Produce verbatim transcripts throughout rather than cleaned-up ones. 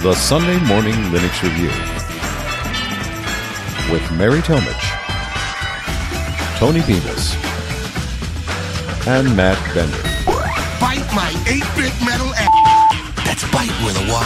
The Sunday Morning Linux Review with Mary Tomich, Tony Bemis, and Matt Bender. Bite my eight-bit metal ass. That's bite with a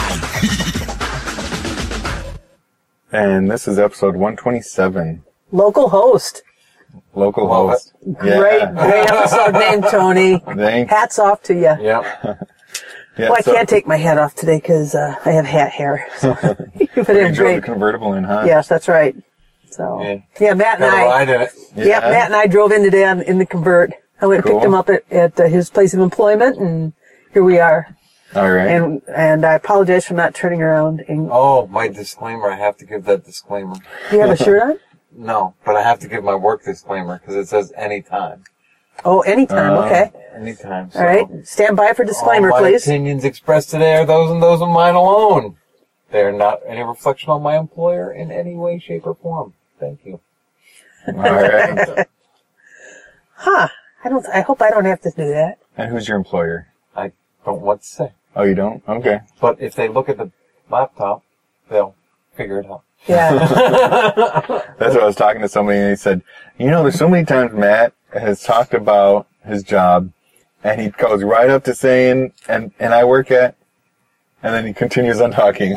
Y. And this is episode one twenty-seven. Local host. Local Love host. Great, Yeah. great episode name, Tony. Thanks. Hats off to you. Yep. Yeah, Well, I so- can't take my hat off today because uh, I have hat hair. So. But You it's drove the great. convertible in, huh? Yes, that's right. So Yeah. yeah, Matt and Got a I. ride in it. Yeah. Matt and I drove in today on, in the convert. I went and Cool. picked him up at, at uh, his place of employment, and here we are. All right. And and I apologize for not turning around. And Oh, my disclaimer. I have to give that disclaimer. do you have a shirt on? No, but I have to give my work disclaimer because it says anytime. Oh, anytime. Uh, okay. Anytime. So All right. Stand by for disclaimer, all my please. opinions expressed today are those and those of mine alone. They are not any reflection on my employer in any way, shape, or form. Thank you. All right. Huh. I don't. I hope I don't have to do that. And who's your employer? I don't want to say. Oh, you don't? Okay. But if they look at the laptop, they'll figure it out. Yeah. That's what I was talking to somebody, and he said, you know, there's so many times Matt has talked about his job, and he goes right up to saying, and, and I work at, and then he continues on talking. He's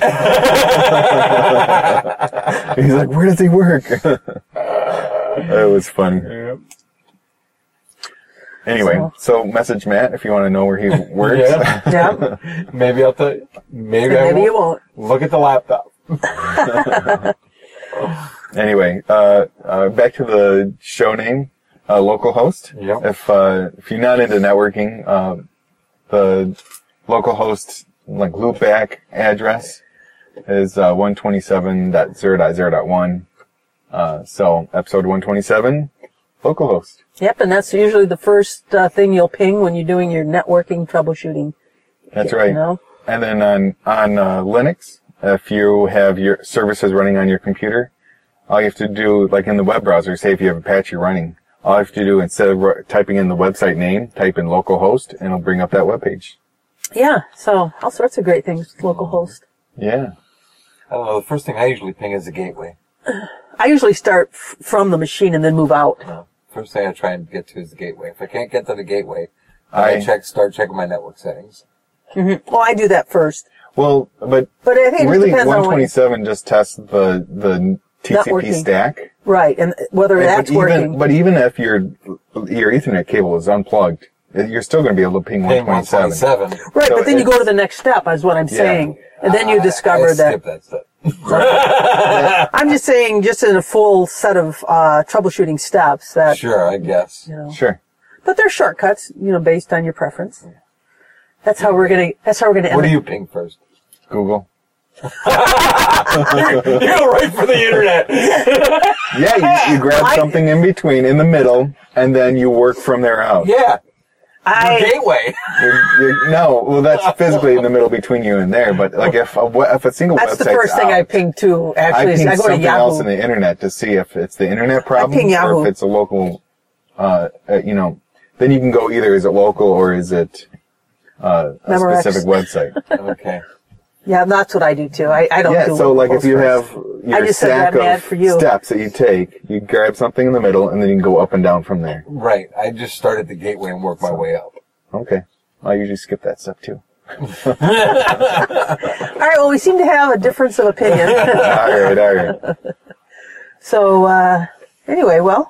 like, where does he work? That was funny. Yep. Anyway, so message Matt if you want to know where he works. Yeah. Yeah. Maybe I'll tell you. Maybe, I Maybe won't. you won't. Look at the laptop. Anyway, uh, uh, back to the show name, uh, local host. Yep. If, uh, if you're not into networking, uh, the local host, like, loopback address is, uh, one twenty-seven dot zero dot zero dot one. Uh, so episode one twenty-seven, local host. Yep, and that's usually the first uh, thing you'll ping when you're doing your networking troubleshooting. That's You right. know? And then on, on, uh, Linux, if you have your services running on your computer, all you have to do, like in the web browser, say if you have Apache running, all you have to do, instead of r- typing in the website name, type in localhost, and it'll bring up that web page. Yeah, so all sorts of great things with local host. Yeah. I don't know. The first thing I usually ping is the gateway. I usually start f- from the machine and then move out. No. First thing I try and get to is the gateway. If I can't get to the gateway, I- I check, start checking my network settings. Well, I do that first. Well, but But I think it really, depends on one what, twenty-seven just tests the, the T C P Networking. stack. right, and whether And- that's but even, working. but even if your, your Ethernet cable is unplugged, you're still going to be able to ping Ping one one twenty-seven. twenty-seven. Right, so but then you it's- go to the next step, is what I'm Yeah. saying. And then you I- discover I that. skip that step. I'm just saying, just in a full set of uh, troubleshooting steps that, Sure, I guess. you know. Sure. But they're shortcuts, you know, based on your preference. That's how we're gonna. That's how we're gonna. What end do it. you ping first? Google. You go right for the internet. Yeah, you, you grab I- something in between, in the middle, and then you work from there out. Yeah. I Gateway. You're, you're, no, well, that's physically in the middle between you and there. But like, if a, we- if a single That's the website's first thing out, I ping too. I Actually, is ping I go to something else Yahoo. in the internet to see if it's the internet problem ping or Yahoo. if it's a local. Uh, uh, you know, then you can go either is it local or is it uh, a Memorex. specific website. Okay. Yeah, that's what I do too. I, I don't Yeah, do so like if locals you first. have your just said stack that, Matt, of for you. steps that you take, you grab something in the middle and then you can go up and down from there. Right. I just started the gateway and work my way up. Okay, I usually skip that step too. All right. Well, we seem to have a difference of opinion. all right, all right. so uh, anyway, well,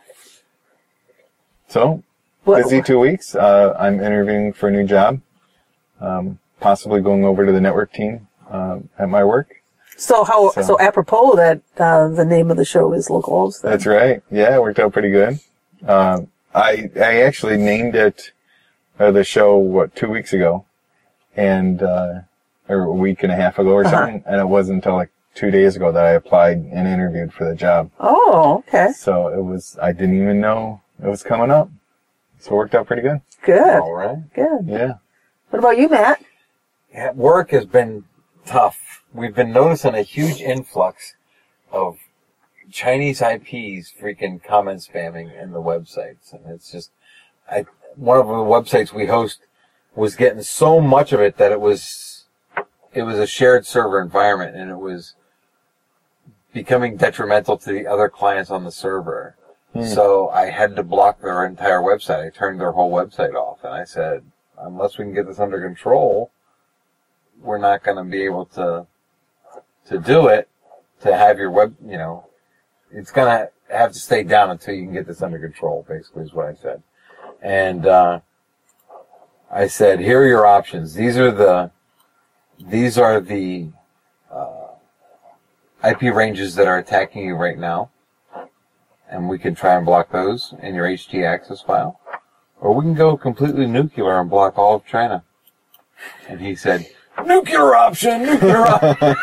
So what, busy two weeks. Uh, I'm interviewing for a new job. Um, possibly going over to the network team um, at my work. so how So- so, apropos that uh, the name of the show is Local Host. then. That's right. Yeah, it worked out pretty good. Um, I I actually named it uh, the show what two weeks ago, and uh, or a week and a half ago or Uh-huh. something, and it wasn't until like two days ago that I applied and interviewed for the job. Oh, okay, So it was I didn't even know it was coming up. So it worked out pretty good. good, All right. good. Yeah. What about you, Matt? Yeah, work has been tough. We've been noticing a huge influx of Chinese I Ps freaking comment spamming in the websites. And it's just, I, one of the websites we host was getting so much of it that it was it was a shared server environment, and it was becoming detrimental to the other clients on the server. Hmm. So I had to block their entire website. I turned their whole website off, and I said, unless we can get this under control, we're not going to be able to to do it. To have your web, you know, it's going to have to stay down until you can get this under control. Basically, is what I said. And uh, I said, here are your options. These are the these are the uh, I P ranges that are attacking you right now. And we can try and block those in your H T access file. Or we can go completely nuclear and block all of China. And he said, nuclear option, nuclear option.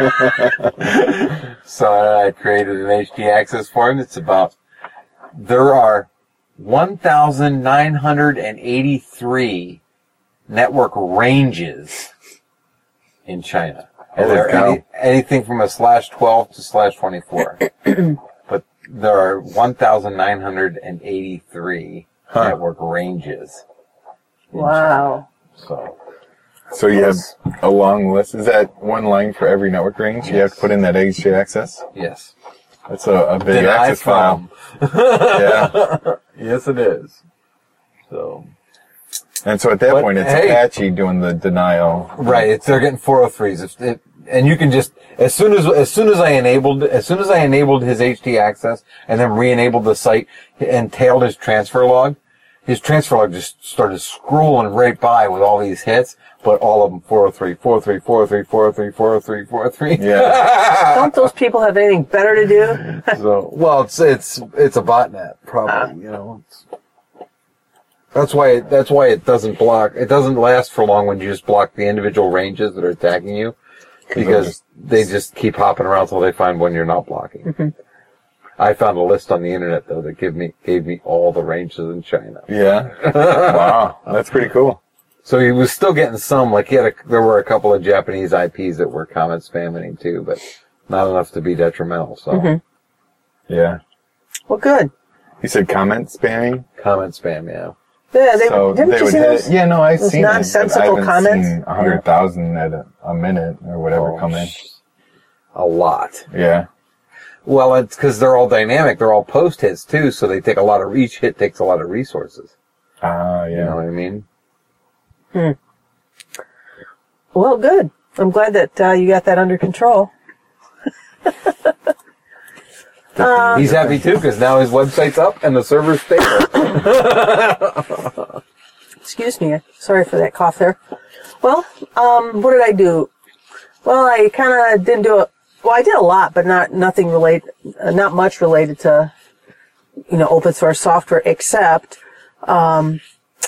So I created an H T access for him. It's about, there are one thousand nine hundred eighty-three network ranges in China. And they're any, anything from a slash twelve to slash twenty-four. But there are one thousand nine hundred eighty-three huh. network ranges. Wow. China. So. So you have a long list. Is that one line for every network range? Yes. You have to put in that H T access? Yes. That's a, a big access file. Yeah. Yes, it is. So. And so at that but, point, it's hey, Apache doing the denial. Right. It's, they're getting four oh threes. If it, and you can just, as soon as, as soon as I enabled, as soon as I enabled his H T access and then re-enabled the site and tailed his transfer log, his transfer log just started scrolling right by with all these hits, but all of them four oh three, four oh three, four oh three, four oh three, four oh three, four oh three. Yeah. Don't those people have anything better to do? So, well, it's it's it's a botnet, probably. Uh. You know, it's, that's why it, that's why it doesn't block. It doesn't last for long when you just block the individual ranges that are attacking you, because just, they just keep hopping around until they find one you're not blocking. Mm-hmm. I found a list on the internet though that gave me gave me all the ranges in China. Yeah. Wow, that's pretty cool. So he was still getting some. Like he had, a, there were a couple of Japanese I Ps that were comment spamming him too, but not enough to be detrimental. So. Mm-hmm. Yeah. Well, good. You said comment spamming. Comment spam, yeah. Yeah, they, so didn't they you would see hit those? It. Yeah, no, I've those seen nonsensical it, comments. Seen a hundred thousand at a, a minute or whatever oh, come in. A lot. Yeah. Well, it's because they're all dynamic. They're all post hits too, so they take a lot of. Each hit takes a lot of resources. Ah, uh, yeah. You know what I mean? Hmm. Well, good. I'm glad that uh, you got that under control. um, He's happy too because now his website's up and the server's stable. Excuse me. Sorry for that cough there. Well, um, what did I do? Well, I kind of didn't do it. Well, I did a lot, but not nothing related, uh, not much related to, you know, open source software. Except, um,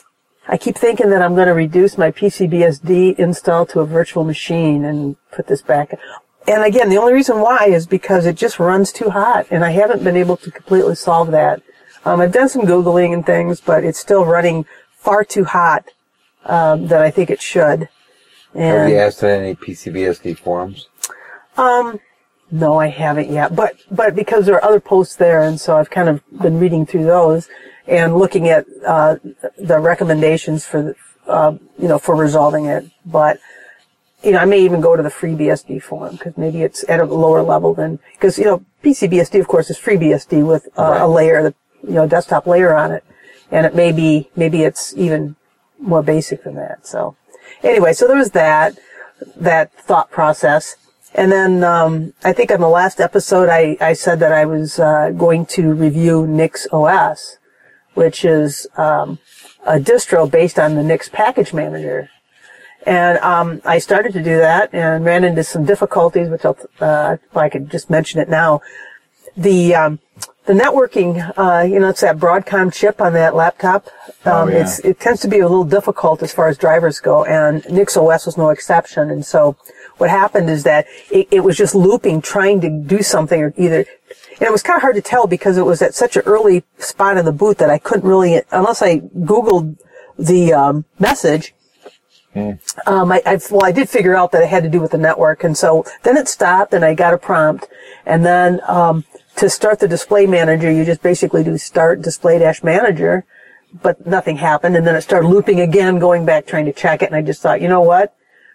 I keep thinking that I'm going to reduce my P C B S D install to a virtual machine and put this back. And again, the only reason why is because it just runs too hot, and I haven't been able to completely solve that. Um, I've done some Googling and things, but it's still running far too hot um, than I think it should. And, have you asked any P C B S D forums? Um, no, I haven't yet. But but because there are other posts there, and so I've kind of been reading through those and looking at uh, the recommendations for the, uh, you know for resolving it. But you know, I may even go to the FreeBSD forum because maybe it's at a lower level than because you know P C B S D, of course, is FreeBSD with uh, right. a layer, the you know desktop layer on it, and it may be maybe it's even more basic than that. So anyway, so there was that that thought process. And then um, I think on the last episode I, I said that I was uh, going to review NixOS, which is um, a distro based on the Nix package manager. And um, I started to do that and ran into some difficulties, which I'll, uh, I could just mention it now. The um, the networking, uh, you know, it's that Broadcom chip on that laptop. Um, oh, yeah. It's it tends to be a little difficult as far as drivers go, and NixOS was no exception. And so what happened is that it, it was just looping, trying to do something or either, and it was kind of hard to tell because it was at such an early spot in the boot that I couldn't really, unless I Googled the um, message. Mm. Um, I, I, well, I did figure out that it had to do with the network, and so then it stopped, and I got a prompt, and then um, to start the display manager, you just basically do start display dash manager, but nothing happened, and then it started looping again, going back trying to check it, and I just thought, you know what?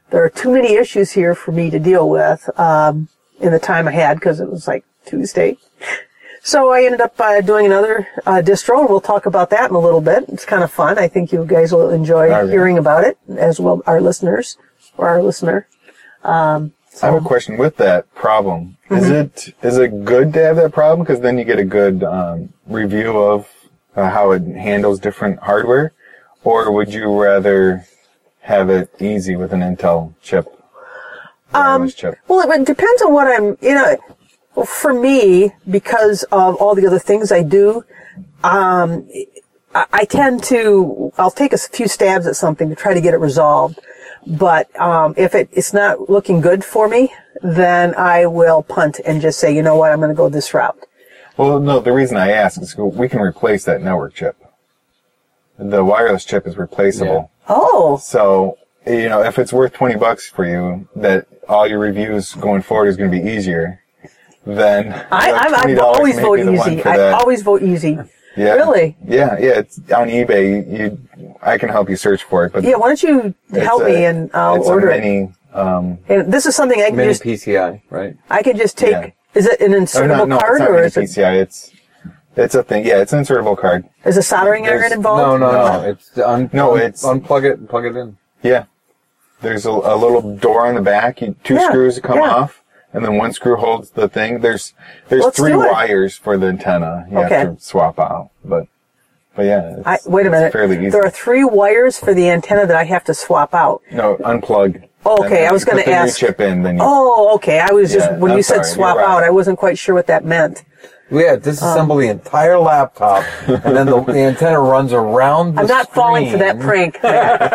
there are too many issues here for me to deal with um, in the time I had because it was like Tuesday. So I ended up uh, doing another uh, distro, and we'll talk about that in a little bit. It's kind of fun. I think you guys will enjoy Okay. hearing about it, as will our listeners or our listener. Um, I have a question with that problem. Mm-hmm. Is it is it good to have that problem? Because then you get a good um, review of uh, how it handles different hardware. Or would you rather have it easy with an Intel chip? Um, wireless chip? Well, it depends on what I'm, you know, well, for me, because of all the other things I do, um, I, I tend to, I'll take a few stabs at something to try to get it resolved. But um, if it, it's not looking good for me, then I will punt and just say, you know what, I'm going to go this route. Well, no, the reason I ask is we can replace that network chip. The wireless chip is replaceable. Oh, So, you know, if it's worth twenty bucks for you, that all your reviews going forward is going to be easier, then I, that I, I twenty dollars always may vote be the one easy. for I that. always vote easy. Yeah. Really? Yeah, yeah. It's on eBay. You, I can help you search for it, but Yeah, why don't you it's help a- me and I'll it's order a it. mini, um, And this is something I can Mini just, P C I, right? I can just take, Yeah. is it an or insertable no, no, card it's not or mini is it, P C I. It's it's a thing. Yeah, it's an insertable card. is a soldering There's- iron involved? No, no, No. no. It's un- No, un- it's- unplug it and plug it in. Yeah. There's a, a little door on the back. You, two Yeah, screws come yeah. off, and then one screw holds the thing. There's there's Let's three do it. wires for the antenna. You Okay. have to swap out, but but yeah. It's, I, wait a it's minute. fairly easy. There are three wires for the antenna that I have to swap out. No, unplug. Oh, And okay, then I was you gonna put the new ask. chip in, then you. Oh, okay. I was just, Yeah, when I'm you said sorry, swap you're right. out, I wasn't quite sure what that meant. We had to disassemble Um, the entire laptop, and then the, the antenna runs around the I'm not falling for that screen. prank.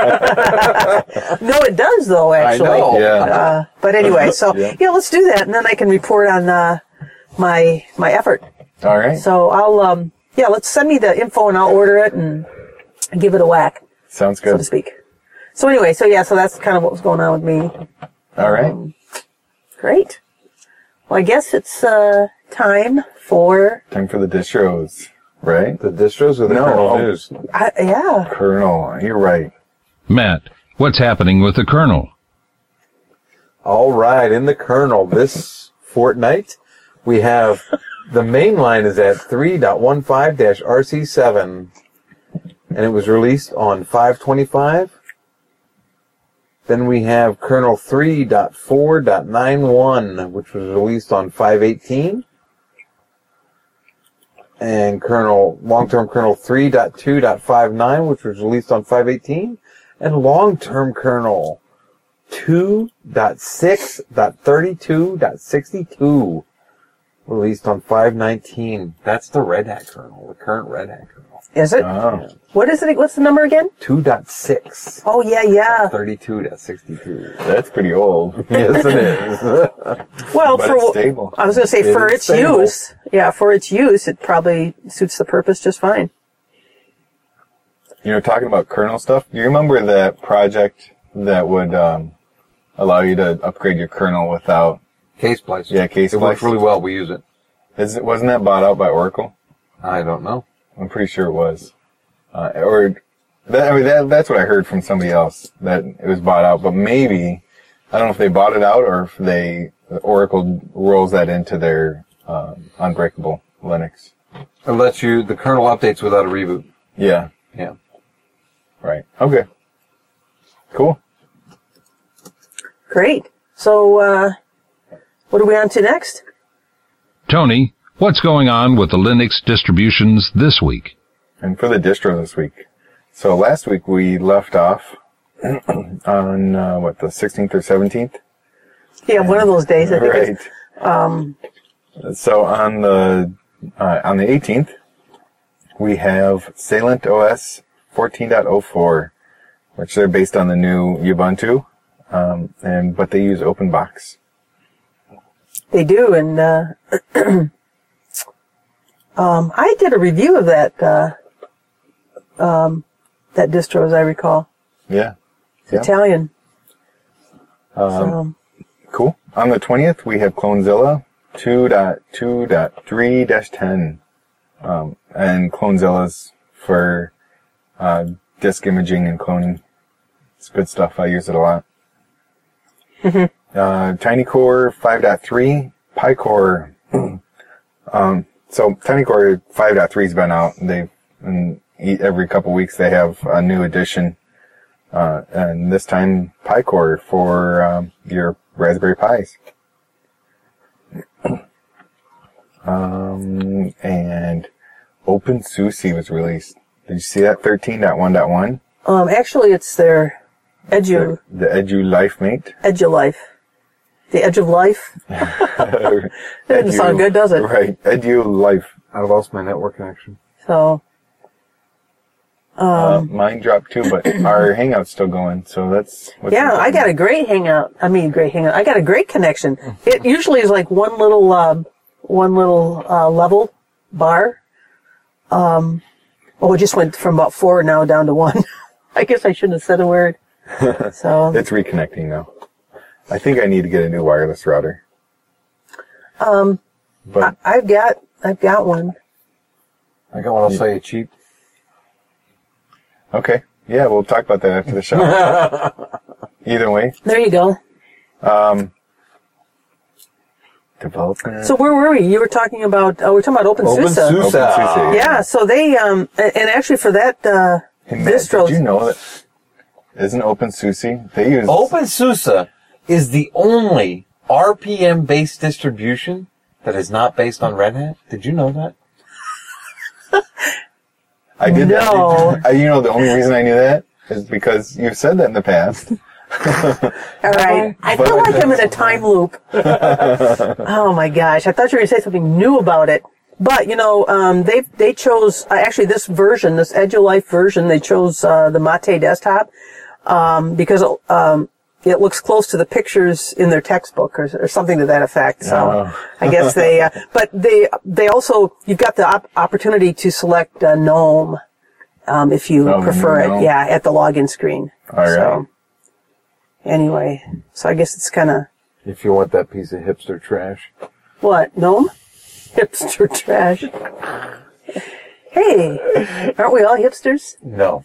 No, it does though, actually. I know. Yeah. Uh, but anyway, so Yeah. yeah, let's do that, and then I can report on uh, my my effort. All right. So I'll um yeah, let's send me the info and I'll order it and give it a whack, Sounds so to good. speak. So anyway, so yeah, so that's kind of what was going on with me. All right. Great. Well, I guess it's uh time for Time for the distros, right? The distros or the No. kernel Oh. news? uh, yeah. Kernel. You're right. Matt, what's happening with the kernel? All right, in the kernel this fortnight, we have the main line is at three point fifteen R C seven, and it was released on five twenty-five. Then we have kernel three point four point ninety-one, which was released on five eighteen. And kernel, long-term kernel three point two point fifty-nine, which was released on five eighteen. And long-term kernel two point six point thirty-two point sixty-two, released on five nineteen. That's the Red Hat kernel, the current Red Hat kernel. Is it? Oh. What is it? What's the number again? two point six. Oh yeah, yeah. thirty-two point sixty-two. That's pretty old. Yes, it is. Well, But for it's stable. I was going to say It for is its stable. use, yeah, for its use, it probably suits the purpose just fine. You know, talking about kernel stuff, do you remember that project that would um, allow you to upgrade your kernel without, Case splice. Yeah, case It works splice. really well. We use it. is it, wasn't that bought out by Oracle? I don't know. I'm pretty sure it was. Uh, or, that, I mean, that, that's what I heard from somebody else, that it was bought out, but maybe, I don't know if they bought it out or if they, Oracle rolls that into their um, Unbreakable Linux. It lets you, the kernel updates without a reboot. Yeah, Yeah. right. Okay. Cool. Great. So, uh, what are we on to next? Tony, what's going on with the Linux distributions this week? And for the distro this week. So last week we left off on, uh, what, the sixteenth or seventeenth? Yeah, one of those days. I think Right. it's, um, So on the, uh, on the eighteenth, we have Salient O S fourteen point oh four, which they're based on the new Ubuntu, um, and, but they use OpenBox. they do, and uh, um, I did a review of that uh, um, that distro, as I recall. Yeah. It's Yeah. Italian. Um, So, Cool. On the twentieth, we have Clonezilla two point two point three dash ten. Um, and Clonezilla's for uh, disk imaging and cloning. It's good stuff. I use it a lot. Mm-hmm. Uh, TinyCore five point three, PyCore. um, so TinyCore five point three has been out. They and every couple weeks they have a new edition. Uh, and this time PyCore for um, your Raspberry Pis. um, and OpenSUSE was released. Did you see that? thirteen point one point one? Um, actually, it's their Edu, The, the Edu LifeMate. Edu Life. The Edge of Life. That doesn't sound good, does it? Right. Edu Life. I lost my network connection. So, Uh, mine dropped too, but our Hangout's still going, so that's what's yeah, I got a great hangout. I mean, great hangout. I got a great connection. It usually is like one little, um, one little uh, level bar. Um, oh, it just went from about four now down to one. I guess I shouldn't have said a word. So It's reconnecting now. I think I need to get a new wireless router. Um, But I, I've got, I've got one. I got one. I'll sell you cheap. okay, yeah, we'll talk about that after the show. Either way, There you go. um, development. So where were we? You were talking about, oh, we're talking about OpenSUSE. OpenSUSE. OpenSUSE. Yeah, so they, um, and and actually for that, uh, Hey, Matt, distros. did you know that? Isn't OpenSUSE? They use OpenSUSE is the only R P M-based distribution that is not based on Red Hat. Did you know that? I did No. that. I, you know, the only reason I knew that is because you've said that in the past. All right. I feel like I'm in a time loop. Oh my gosh. I thought you were going to say something new about it. But, you know, um, they they chose, uh, actually this version, this EduLife version, they chose uh, the Mate desktop um, because um, it looks close to the pictures in their textbook or, or something to that effect. So Oh. I guess they, uh, but they they also, you've got the op- opportunity to select uh, GNOME um, if you Oh, prefer GNOME. it. Yeah, at the login screen. All right. So, anyway, so I guess it's kind of, If you want that piece of hipster trash. what, GNOME? Hipster trash. Hey, aren't we all hipsters? No.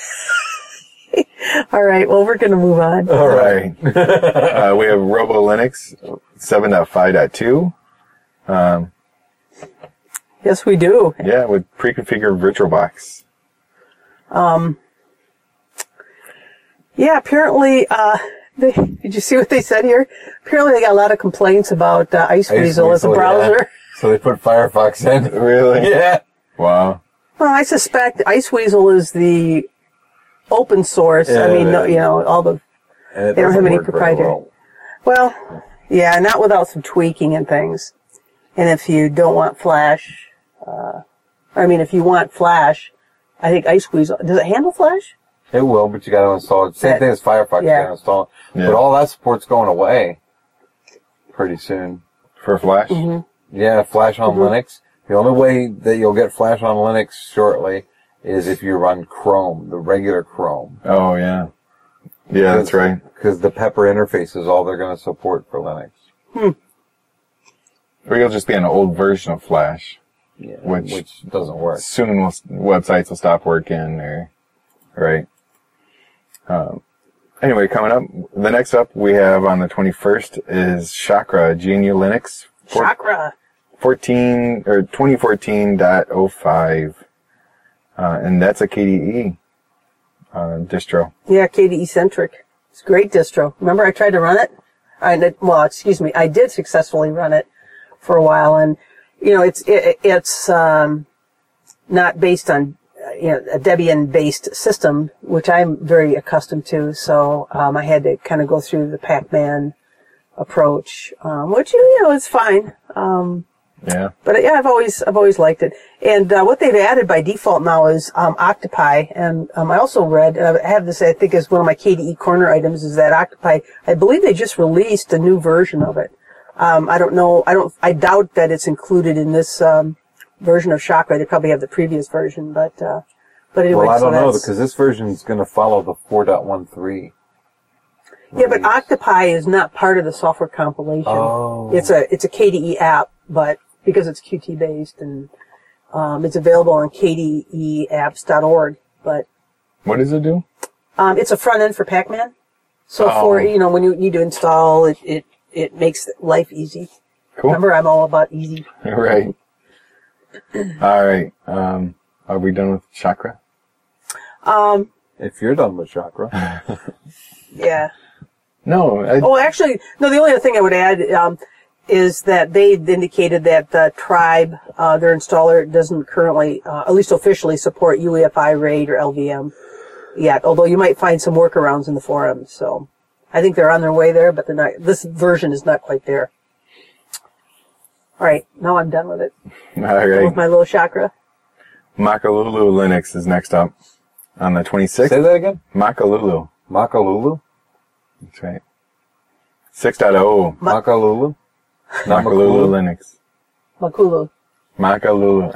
All right, well, we're going to move on. All right. uh, we have Robo Linux seven point five point two. Um, Yes, we do. yeah, with pre-configured VirtualBox. Yeah, apparently, uh, they, did you see what they said here? Apparently they got a lot of complaints about uh, Iceweasel as a Iceweasel, browser. yeah. So they put Firefox in. Really? Yeah. Wow. Well, I suspect Iceweasel is the open source. Yeah, I mean, it no, is. you know, all the, And it They don't have doesn't any work very proprietary. well. well, yeah, not without some tweaking and things. And if you don't want Flash, uh, I mean, if you want Flash, I think Iceweasel, does it handle Flash? It will, but you got to install it. Same That- thing as Firefox. You yeah. got to install it. Yeah. But all that support's going away pretty soon. For Flash? Mm-hmm. Yeah, Flash on Linux. The only way that you'll get Flash on Linux shortly is if you run Chrome, the regular Chrome. Oh, yeah. Yeah, that's right. Because the Pepper interface is all they're going to support for Linux. Or you'll just be an old version of Flash. Yeah, Which- which doesn't work. Soon we'll, websites will stop working, or, right? Um, anyway, coming up, the next up we have on the twenty-first is Chakra G N U Linux. four- Chakra. fourteen or twenty fourteen point oh five, uh, and that's a K D E uh, distro. Yeah, K D E centric. It's a great distro. Remember I tried to run it? I did, well, excuse me, I did successfully run it for a while, and you know, it's it, it's um, not based on uh, you know a Debian-based system, which I'm very accustomed to. So um, I had to kind of go through the Pac-Man approach, um, which you know is fine. Um, Yeah. But yeah, I've always I've always liked it. And uh, what they've added by default now is um, Octopi. And um, I also read, and I have this I think as one of my K D E corner items, is that Octopi. I believe they just released a new version of it. Um, I don't know. I don't. I doubt that it's included in this um, version of Chakra. They probably have the previous version, but uh, but anyway. Well, I so don't know, that's- because this version is going to follow the four point thirteen. Yeah, but release. Octopi is not part of the software compilation. Oh. It's a it's a K D E app, but because it's Qt based and um, it's available on K D E apps dot org. But What does it do? um, it's a front end for Pac-Man. So for, Oh. you know, when you need to install, it, it, it makes life easy. Cool. Remember, I'm all about easy. Right. All right. Um, are we done with Chakra? Um, If you're done with Chakra. yeah. No. I, Oh, actually, no, the only other thing I would add, um, is that they indicated that the Tribe, uh, their installer doesn't currently, uh, at least officially support U E F I RAID or L V M yet, although you might find some workarounds in the forums, so I think they're on their way there, but they're not, this version is not quite there. All right, now I'm done with it. all With right. my little chakra. Makalulu Linux is next up on the twenty-sixth. Say that again? Makalulu. Makalulu? That's right. six point oh. Ma- Makalulu? Not Makalulu Makulu? Linux. Makulu. Makalulu.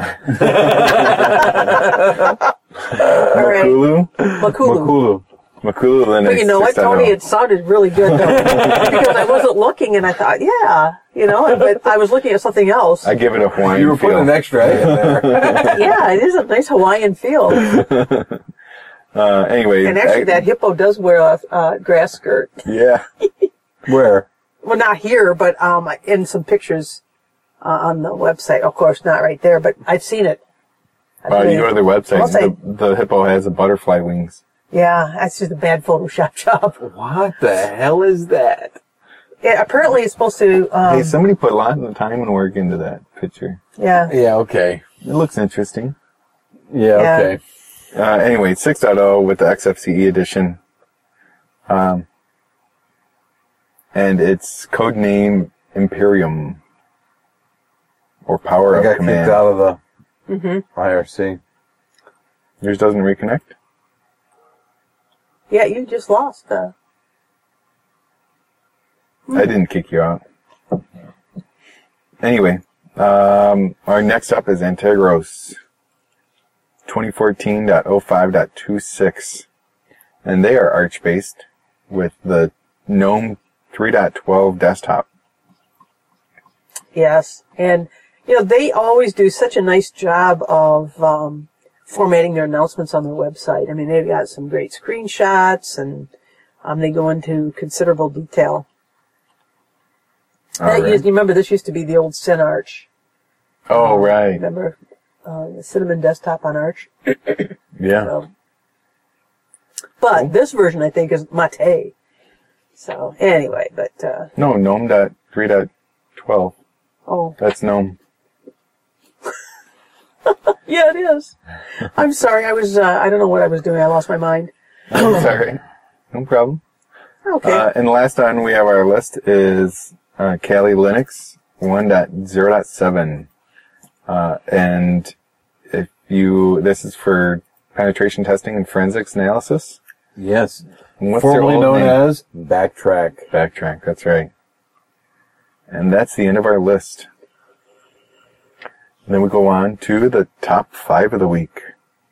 All right. Makulu? Makulu. Makulu. Makulu Linux. But you know what, six point oh. Tony? It sounded really good, though. Because I wasn't looking, and I thought, yeah, you know, but I was looking at something else. I give it a Hawaiian You were putting feel. an extra A in there. Yeah, it is a nice Hawaiian feel. Uh, anyway. And actually, I- that hippo does wear a uh, grass skirt. Yeah. Where? Well, not here, but um, in some pictures uh, on the website. Of course, not right there, but I've seen it. I've Uh, seen you go it. to their website. Website. The, the hippo has a butterfly wings. Yeah, that's just a bad Photoshop job. What the hell is that? Yeah, apparently, it's supposed to. Um, Hey, somebody put a lot of time and work into that picture. yeah. Yeah, okay. It looks interesting. Yeah, Yeah. okay. Uh, anyway, six point oh with the X F C E edition. Um, and its code name Imperium. Or Power I of got Command. kicked out of the Mm-hmm. I R C. Yours doesn't reconnect? Yeah, you just lost. Uh, I didn't kick you out. Anyway, um, our next up is Antegros twenty fourteen point oh five point twenty-six. And they are Arch-based with the GNOME three point twelve desktop. Yes, and you know they always do such a nice job of um, formatting their announcements on their website. I mean, they've got some great screenshots, and um, they go into considerable detail. All That right. used, you remember this used to be the old CinArch. Oh, right. Remember uh, the Cinnamon desktop on Arch? Yeah. So. But this version, I think, is Mate. So anyway, but uh, No, GNOME three point twelve. oh That's GNOME. yeah, it is. I'm sorry, I was uh, I don't know what I was doing. I lost my mind. Sorry. No problem. Okay. Uh, and last on we have our list is uh, Kali Linux one point oh point seven. Uh, and if you, this is for penetration testing and forensics analysis. Yes. And what's their Formerly old known name? as Backtrack. Backtrack, that's right. And that's the end of our list. And then we go on to the top five of the week.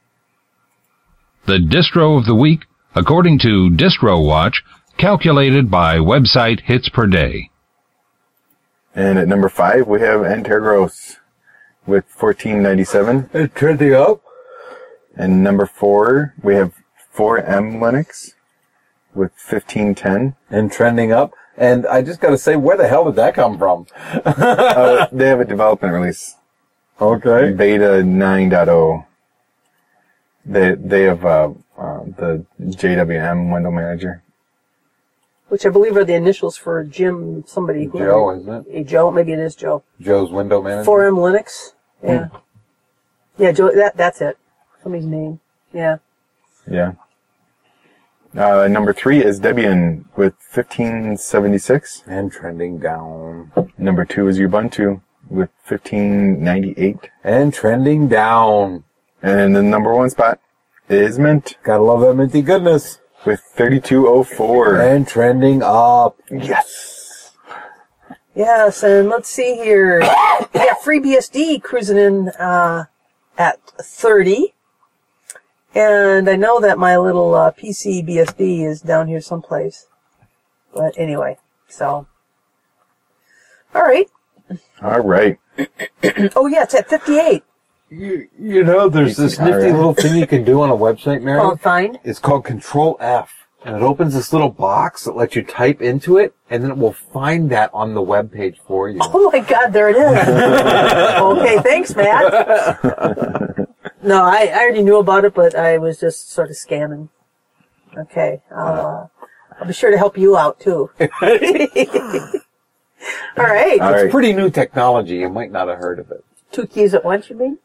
The distro of the week, according to DistroWatch, calculated by website hits per day. And at number five, we have Antegros with fourteen ninety-seven. It's trending up. And number four, we have four M Linux with fifteen ten. And trending up. And I just gotta say, where the hell did that come from? uh, they have a development release. Okay. Beta nine point oh. They, they have uh, uh, the J W M window manager. Which I believe are the initials for Jim, somebody. who- Joe, isn't it? Hey, Joe, maybe it is Joe. Joe's window manager. four M Linux. Yeah. Yeah, Joe, that, that's it. Somebody's name. Yeah. Yeah. Uh, number three is Debian with fifteen seventy-six. And trending down. Number two is Ubuntu with fifteen ninety-eight. And trending down. And the number one spot is Mint Gotta love that minty goodness. with thirty-two oh four. And trending up. Yes. Yes, and let's see here. We got FreeBSD cruising in uh, at thirty. And I know that my little uh, P C B S D is down here someplace. But anyway, so. All right. All right. Oh, yeah, it's at fifty-eight. You, you know, there's this nifty Alright. little thing you can do on a website, Mary. Called Find. It's called Control F. and it opens this little box that lets you type into it, and then it will find that on the web page for you. Oh my God, there it is. Okay, thanks, Matt. No, I, I already knew about it, but I was just sort of scanning. Okay, uh, I'll be sure to help you out too. All right. All It's right. pretty new technology. You might not have heard of it. Two keys at once, you mean?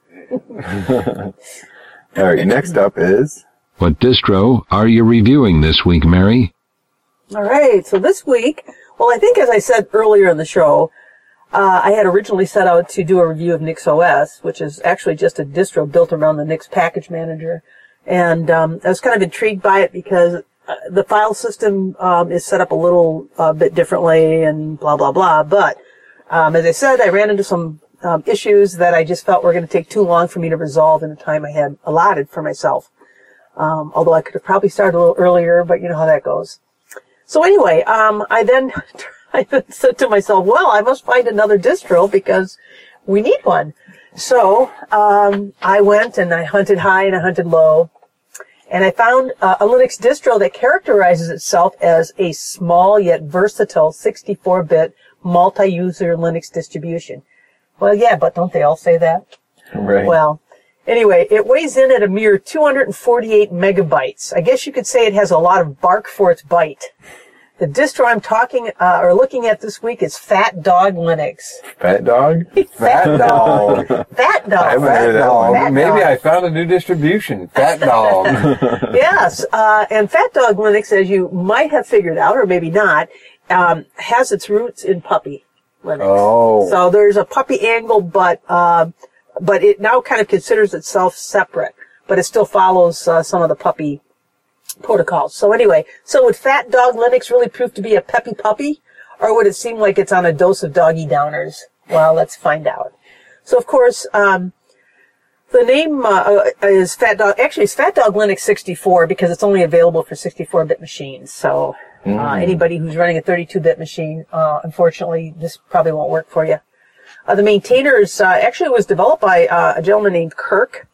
All right. Next up is What distro are you reviewing this week, Mary? All right. So this week, well, I think as I said earlier in the show, uh, I had originally set out to do a review of NixOS, which is actually just a distro built around the Nix package manager. And um, I was kind of intrigued by it because uh, the file system um, is set up a little uh, bit differently and blah, blah, blah. But um, as I said, I ran into some um, issues that I just felt were going to take too long for me to resolve in the time I had allotted for myself. Um, although I could have probably started a little earlier, but you know how that goes. So anyway, um, I then I then said to myself, well, I must find another distro because we need one. So um, I went and I hunted high and I hunted low, and I found uh, a Linux distro that characterizes itself as a small yet versatile sixty-four bit multi-user Linux distribution. Well, yeah, but don't they all say that? right. Well, anyway, it weighs in at a mere two hundred forty-eight megabytes. I guess you could say it has a lot of bark for its bite. The distro I'm talking uh, or looking at this week is Fat Dog Linux. Fat Dog. Fat Dog. Fat Dog. I haven't Fat heard that Dog. one. Fat Maybe Dog. I found a new distribution. Fat Dog. Yes, uh, and Fat Dog Linux, as you might have figured out, or maybe not, um, has its roots in Puppy Linux. Oh. So there's a Puppy angle, but um, but it now kind of considers itself separate, but it still follows uh, some of the Puppy protocols. So anyway, so would Fat Dog Linux really prove to be a peppy puppy, or would it seem like it's on a dose of doggy downers? Well, let's find out. So of course, um, the name uh, is Fat Dog. Actually, it's Fat Dog Linux sixty-four because it's only available for sixty-four bit machines. So uh, Mm. anybody who's running a thirty-two bit machine, uh, unfortunately, this probably won't work for you. Uh, the maintainers uh, actually was developed by uh, a gentleman named Kirk,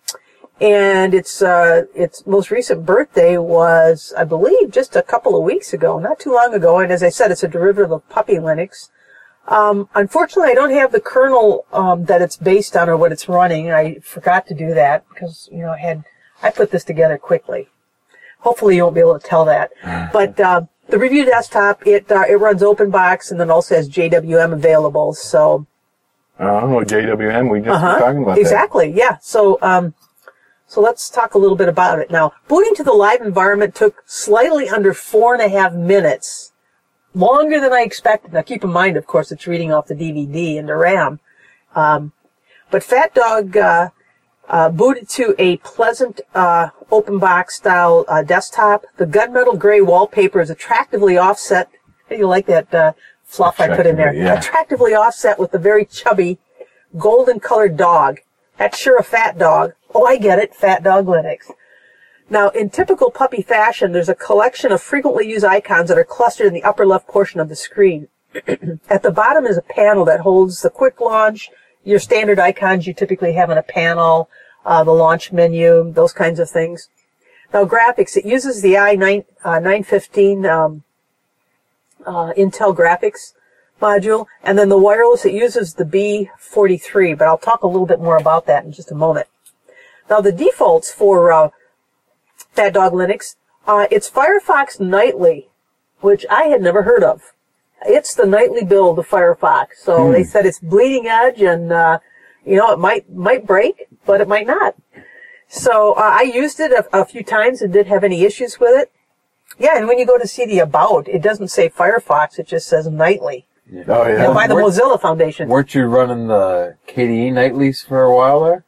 and its uh, its most recent birthday was, I believe, just a couple of weeks ago, not too long ago. And as I said, it's a derivative of Puppy Linux. Um, unfortunately, I don't have the kernel um, that it's based on or what it's running. I forgot to do that because you know I had I put this together quickly. Hopefully, you won't be able to tell that. But uh, the review desktop, it uh, it runs OpenBox and then also has J W M available. So Oh, J W M. We just uh-huh, were talking about exactly, yeah. So um, so let's talk a little bit about it now. Booting to the live environment took slightly under four and a half minutes. Longer than I expected. Now, keep in mind, of course, it's reading off the D V D and the RAM. Um, but Fat Dog uh, uh, booted to a pleasant uh, OpenBox-style uh, desktop. The gunmetal gray wallpaper is attractively offset. Hey, you like that uh, fluff I put in there? Attractively, yeah. Attractively offset with the very chubby, golden-colored dog. That's sure a fat dog. Oh, I get it. Fat Dog Linux. Now, in typical Puppy fashion, there's a collection of frequently used icons that are clustered in the upper left portion of the screen. At the bottom is a panel that holds the quick launch, your standard icons you typically have in a panel, uh, the launch menu, those kinds of things. Now, graphics, it uses the i nine fifteen um, uh, Intel graphics module, and then the wireless, it uses the B forty-three, but I'll talk a little bit more about that in just a moment. Now, the defaults for uh, Fat Dog Linux, uh, it's Firefox Nightly, which I had never heard of. It's the nightly build of Firefox. So they said it's bleeding edge and, uh, you know, it might, might break, but it might not. So uh, I used it a, a few times and didn't have any issues with it. Yeah, and when you go to see the about, it doesn't say Firefox, it just says Nightly. that. Oh, yeah. And by the Weren't- Mozilla Foundation. Weren't you running the K D E nightlies for a while there?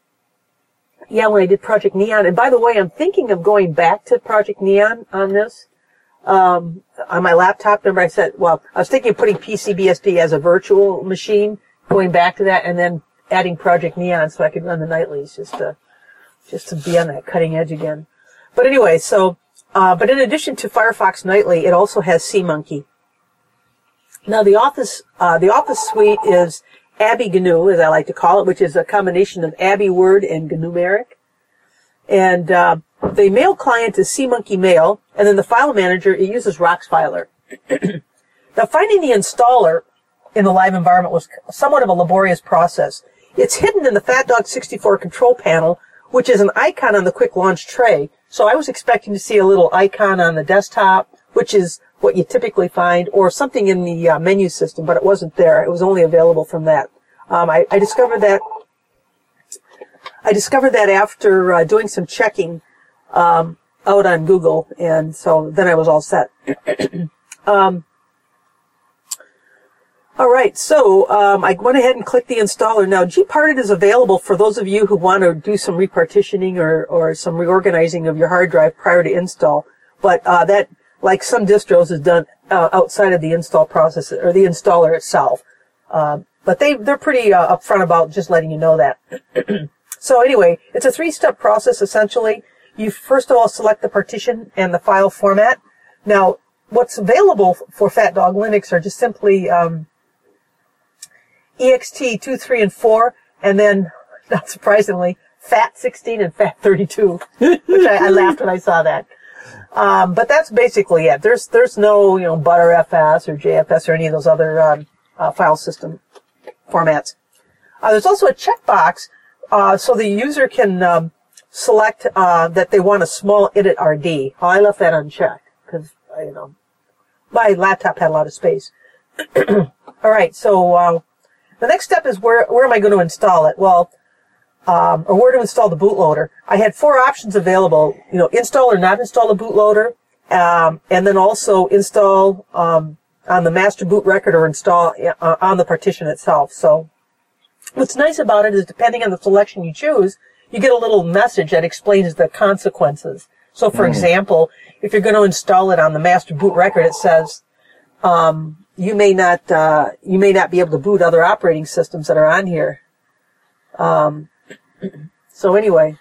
Yeah, when I did Project Neon. And by the way, I'm thinking of going back to Project Neon on this. Um, on my laptop, remember I said, well, I was thinking of putting P C B S D as a virtual machine, going back to that, and then adding Project Neon so I could run the nightlies just to, just to be on that cutting edge again. But anyway, so, uh, but in addition to Firefox Nightly, it also has SeaMonkey. Now the Office, uh, the Office suite is Abby G N U, as I like to call it, which is a combination of Abby Word and G N U Numeric. And, uh, the mail client is SeaMonkey Mail, and then the file manager, it uses RoxFiler. Now, finding the installer in the live environment was somewhat of a laborious process. It's hidden in the FatDog sixty-four control panel, which is an icon on the quick launch tray. So I was expecting to see a little icon on the desktop, which is what you typically find, or something in the uh, menu system, but it wasn't there. It was only available from that. Um, I, I discovered that I discovered that after uh, doing some checking um, out on Google, and so then I was all set. um, all right, so um, I went ahead and clicked the installer. Now, Gparted is available for those of you who want to do some repartitioning or, or some reorganizing of your hard drive prior to install, but uh, that, like some distros, is done uh, outside of the install process or the installer itself. Uh, but they, they're pretty uh, upfront about just letting you know that. So anyway, it's a three-step process, essentially. You first of all select the partition and the file format. Now, what's available for FatDog Linux are just simply um, E X T two, three, and four, and then, not surprisingly, FAT sixteen and FAT thirty-two, which I, I laughed when I saw that. Um, but that's basically it. There's there's no, you know, ButterFS or J F S or any of those other um, uh, file system formats. Uh, there's also a checkbox uh, so the user can um, select uh, that they want a small init R D. Oh, I left that unchecked because, you know, my laptop had a lot of space. All right, so uh, the next step is where where am I going to install it? Well, um, or where to install the bootloader. I had four options available. You know, install or not install the bootloader, um, and then also install um, on the master boot record or install uh, on the partition itself. So what's nice about it is, depending on the selection you choose, you get a little message that explains the consequences. So, for mm. example, if you're going to install it on the master boot record, it says um, you may not uh, you may not be able to boot other operating systems that are on here. Um, so anyway,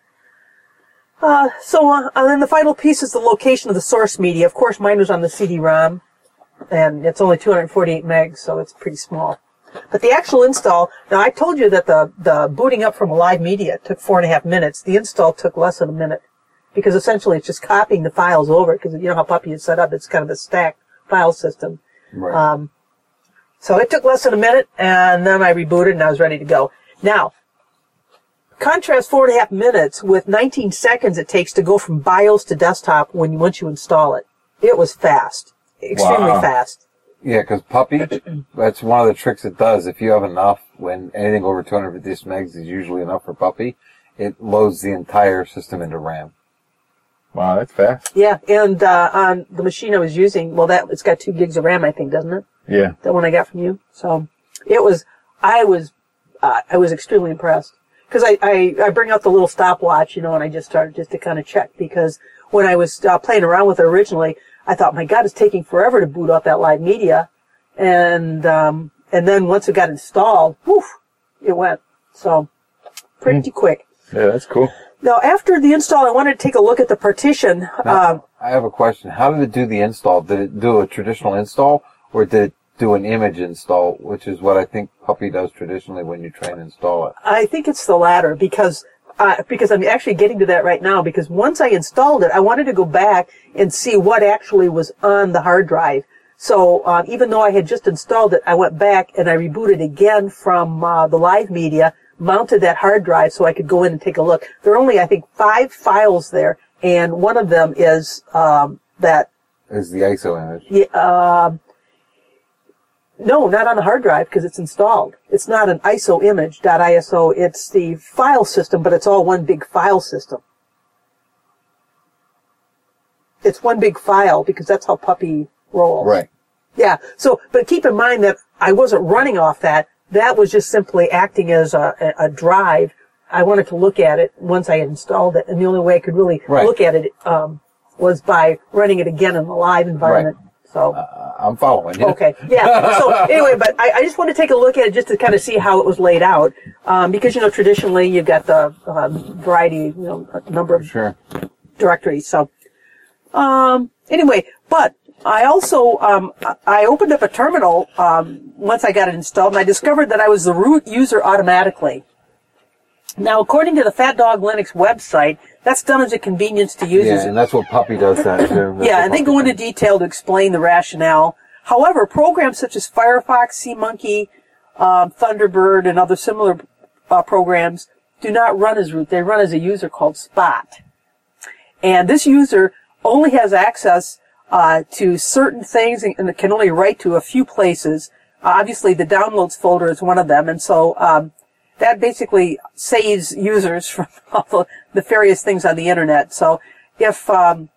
uh, so uh, and then the final piece is the location of the source media. Of course, mine was on the C D ROM, and it's only two hundred forty-eight megs, so it's pretty small. But the actual install, now I told you that the, the booting up from a live media took four and a half minutes. The install took less than a minute, because essentially it's just copying the files over, because you know how Puppy is set up, it's kind of a stacked file system. Right. Um, so it took less than a minute, and then I rebooted and I was ready to go. Now, contrast four and a half minutes with nineteen seconds it takes to go from BIOS to desktop when you, once you install it. It was fast. Extremely Wow. fast. Yeah, because Puppy, that's one of the tricks it does. If you have enough, when anything over two hundred fifty megs is usually enough for Puppy, it loads the entire system into RAM. Wow, that's fast. Yeah, and uh, on the machine I was using, well, that it's got two gigs of RAM, I think, doesn't it? Yeah. That one I got from you. So it was, I was, uh, I was extremely impressed, because I, I I bring out the little stopwatch, you know, and I just started just to kind of check, because when I was uh, playing around with it originally, I thought, my God, it's taking forever to boot up that live media, and um, and then once it got installed, woof, it went. So pretty mm. quick. Yeah, that's cool. Now, after the install, I wanted to take a look at the partition. Now, um, I have a question. How did it do the install? Did it do a traditional install, or did it do an image install, which is what I think Puppy does traditionally when you try and install it? I think it's the latter, because uh, because I'm actually getting to that right now, because once I installed it, I wanted to go back and see what actually was on the hard drive. So um, even though I had just installed it, I went back and I rebooted again from uh, the live media, mounted that hard drive so I could go in and take a look. There are only, I think, five files there, and one of them is um, that... Is the I S O image. Yeah, uh, no, not on the hard drive, because it's installed. It's not an I S O image, .iso. It's the file system, but it's all one big file system. It's one big file, because that's how Puppy rolls. Right. Yeah. So, but keep in mind that I wasn't running off that. That was just simply acting as a, a, a drive. I wanted to look at it once I had installed it, and the only way I could really right. look at it um, was by running it again in the live environment. Right. So uh, I'm following you. Okay. Yeah. So anyway, but I, I just want to take a look at it just to kind of see how it was laid out, um, because you know traditionally you've got the um, variety, you know, a number of sure. directories. So um, anyway, but I also um, I opened up a terminal um, once I got it installed, and I discovered that I was the root user automatically. Now, according to the FatDog Linux website, That's done as a convenience to users. Yeah, and that's what Puppy does that too. That's Yeah, what and they Puppy go into does. detail to explain the rationale. However, programs such as Firefox, SeaMonkey, um, Thunderbird, and other similar uh, programs do not run as root. They run as a user called Spot. And this user only has access uh, to certain things and can only write to a few places. Uh, obviously, the downloads folder is one of them, and so um, that basically saves users from all the nefarious things on the internet. So if um,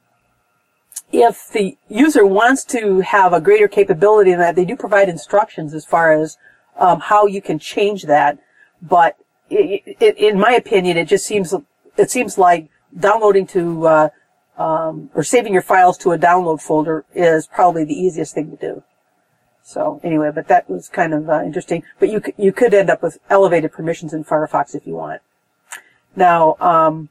if the user wants to have a greater capability in that, they do provide instructions as far as um, how you can change that. But it, it, in my opinion, it just seems it seems like downloading to uh, um, or saving your files to a download folder is probably the easiest thing to do. So anyway, but that was kind of uh, interesting. But you c- you could end up with elevated permissions in Firefox if you want. Now, um,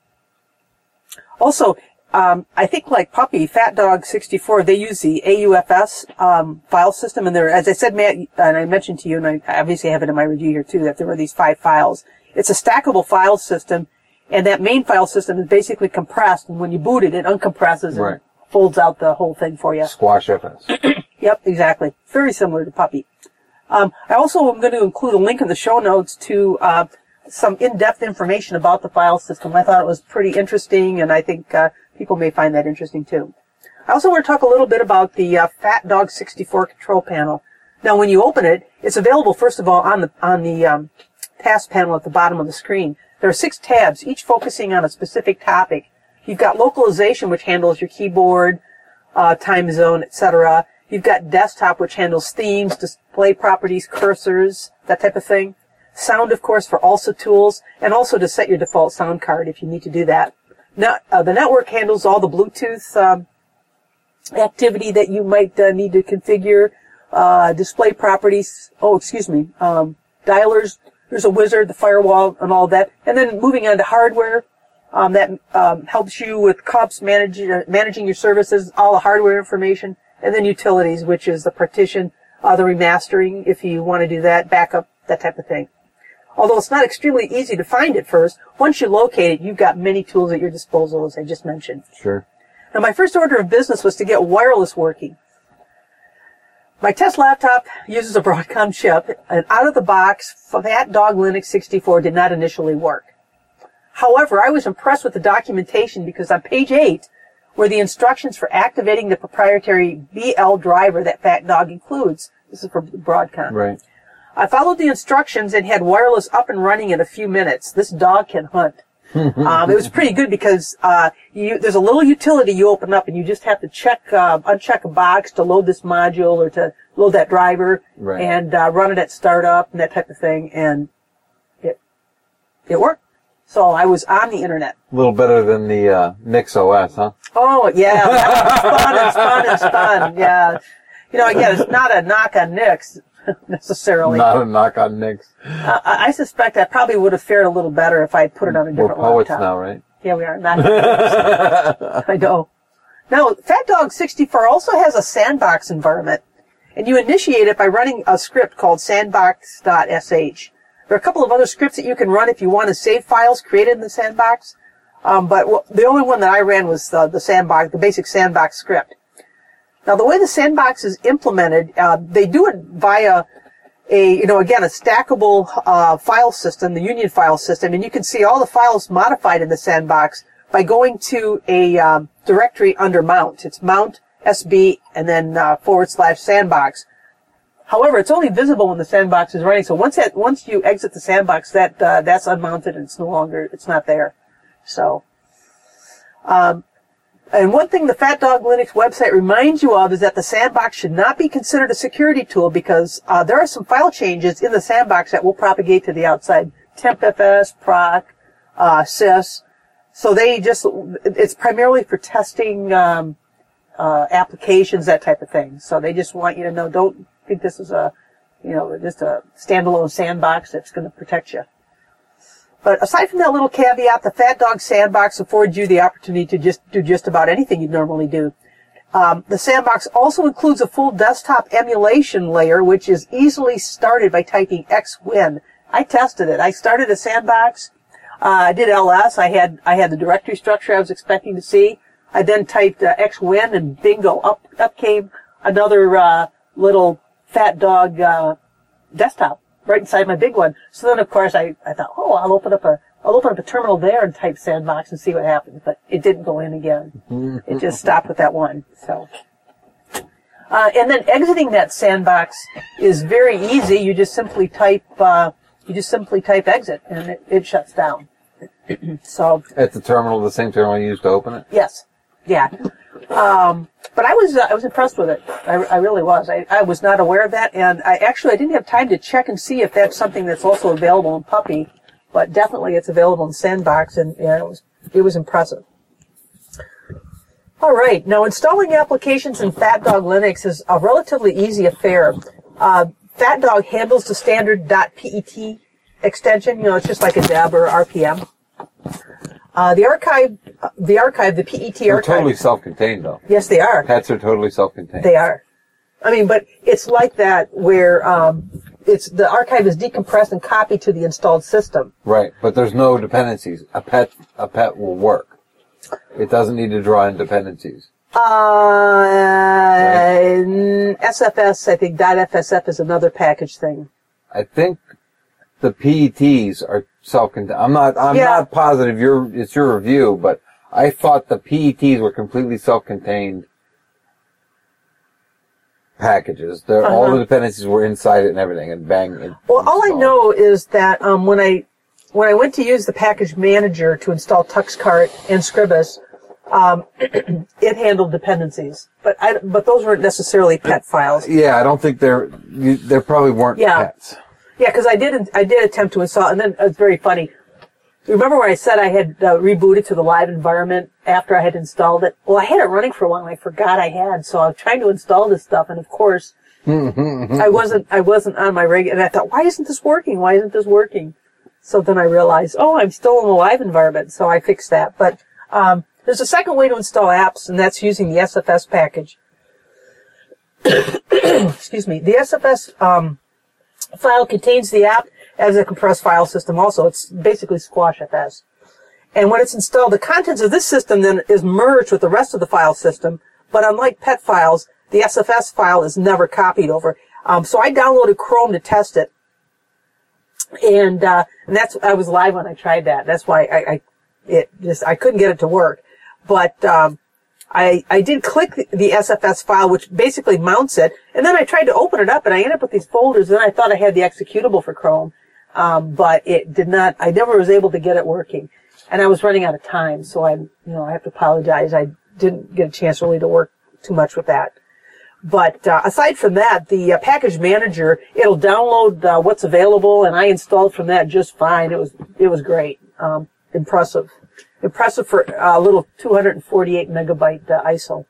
also, um, I think like Puppy, Fat Dog sixty-four, they use the A U F S um, file system, and there, as I said, Matt, and I mentioned to you, and I obviously have it in my review here too, that there were these five files. It's a stackable file system, and that main file system is basically compressed, and when you boot it, it uncompresses and Right. folds out the whole thing for you. Squash F S. Yep, exactly. Very similar to Puppy. Um, I also am going to include a link in the show notes to uh, some in-depth information about the file system. I thought it was pretty interesting, and I think uh, people may find that interesting too. I also want to talk a little bit about the uh, Fat Dog sixty-four control panel. Now, when you open it, it's available first of all on the on the um, task panel at the bottom of the screen. There are six tabs, each focusing on a specific topic. You've got localization, which handles your keyboard, uh, time zone, et cetera. You've got desktop, which handles themes, display properties, cursors, that type of thing. Sound, of course, for also tools, and also to set your default sound card if you need to do that. Now, uh, the network handles all the Bluetooth um, activity that you might uh, need to configure. Uh, display properties, oh, excuse me, um, dialers. There's a wizard, the firewall, and all that. And then moving on to hardware, um, that um, helps you with C U P S, manage, uh, managing your services, all the hardware information. And then utilities, which is the partition, uh, the remastering, if you want to do that, backup, that type of thing. Although it's not extremely easy to find at first, once you locate it, you've got many tools at your disposal, as I just mentioned. Sure. Now, my first order of business was to get wireless working. My test laptop uses a Broadcom chip, and out of the box, Fat Dog Linux sixty-four did not initially work. However, I was impressed with the documentation because on page eight, were the instructions for activating the proprietary B L driver that Fat Dog includes. This is for Broadcom. Right. I followed the instructions and had wireless up and running in a few minutes. This dog can hunt. um, it was pretty good because uh, you, there's a little utility you open up and you just have to check, uh, uncheck a box to load this module or to load that driver Right. and uh, run it at startup and that type of thing, and it it worked. So I was on the internet. A little better than the uh, Nix O S, huh? Oh, yeah. That was fun and fun and fun. Yeah. You know, again, it's not a knock on Nix necessarily. Not a knock on Nix. Uh, I I suspect I probably would have fared a little better if I had put it on a We're different poets laptop. now, right? Yeah, we are. Not I know. Now, Fat Dog sixty-four also has a sandbox environment, and you initiate it by running a script called sandbox dot S H. There are a couple of other scripts that you can run if you want to save files created in the sandbox, um, but w- the only one that I ran was uh, the sandbox, the basic sandbox script. Now, the way the sandbox is implemented, uh, they do it via a, you know, again, a stackable uh, file system, the Union file system, and you can see all the files modified in the sandbox by going to a um, directory under mount. It's mount S B and then uh, forward slash sandbox. However, it's only visible when the sandbox is running. So once that, once you exit the sandbox, that uh, that's unmounted and it's no longer, it's not there. So, um, and one thing the Fat Dog Linux website reminds you of is that the sandbox should not be considered a security tool because uh, there are some file changes in the sandbox that will propagate to the outside. TempFS, proc, uh, sys. So they just, it's primarily for testing um, uh, applications, that type of thing. So they just want you to know, don't think this is a, you know, just a standalone sandbox that's going to protect you. But aside from that little caveat, the Fat Dog Sandbox affords you the opportunity to just do just about anything you'd normally do. Um, the sandbox also includes a full desktop emulation layer, which is easily started by typing X Win. I tested it. I started a sandbox. Uh, I did L S. I had I had the directory structure I was expecting to see. I then typed uh, X Win, and bingo, up up came another uh, little fat dog uh, desktop right inside my big one. So then, of course, I, I thought, oh, I'll open up a I'll open up a terminal there and type Sandbox and see what happens. But it didn't go in again. It just stopped with that one. So. Uh, and then exiting that Sandbox is very easy. You just simply type, uh, you just simply type exit, and it, it shuts down. So. At the terminal, the same terminal you used to open it? Yes. Yeah. Um, but I was, uh, I was impressed with it. I, I really was. I, I was not aware of that, and I actually, I didn't have time to check and see if that's something that's also available in Puppy, but definitely it's available in Sandbox, and yeah, it was, it was impressive. All right. Now, installing applications in FatDog Linux is a relatively easy affair. Uh, FatDog handles the standard .pet extension. You know, it's just like a deb or R P M. Uh, the archive, uh, the archive, the P E T They're archive. totally self-contained, though. Yes, they are. Pets are totally self-contained. They are. I mean, but it's like that where um, it's the archive is decompressed and copied to the installed system. Right, but there's no dependencies. A pet, a pet will work. It doesn't need to draw in dependencies. Uh, right. S F S, I think .fsf is another package thing. I think the P E Ts are self-contained. I'm not, I'm yeah. not positive. Your, it's your review, but I thought the P E Ts were completely self-contained packages. They're, uh-huh. All the dependencies were inside it and everything, and bang. It well, installed. all I know is that um, when I when I went to use the package manager to install TuxCart and Scribus, um, it handled dependencies, but I, but those weren't necessarily pet files. Yeah, I don't think they're they probably weren't yeah. pets. Yeah, because I did I did attempt to install, and then it's very funny. Remember when I said I had uh, rebooted to the live environment after I had installed it? Well, I had it running for a while, and I forgot I had, so I was trying to install this stuff, and of course, I wasn't I wasn't on my regular, and I thought, why isn't this working? Why isn't this working? So then I realized, oh, I'm still in the live environment, so I fixed that. But um, there's a second way to install apps, and that's using the S F S package. Excuse me. The S F S um, file contains the app as a compressed file system also. It's basically Squash F S. And when it's installed, the contents of this system then is merged with the rest of the file system. But unlike pet files, the S F S file is never copied over. Um, so I downloaded Chrome to test it. And, uh, and that's, I was live when I tried that. That's why I, I, it just, I couldn't get it to work. But, um, I, I did click the S F S file, which basically mounts it. And then I tried to open it up, and I ended up with these folders. And then I thought I had the executable for Chrome. Um, but it did not, I never was able to get it working. And I was running out of time, so I, you know, I have to apologize. I didn't get a chance really to work too much with that. But, uh, aside from that, the uh, package manager, it'll download, uh, what's available, and I installed from that just fine. It was, it was great. Um, impressive. Impressive for a little two hundred forty-eight megabyte uh, I S O.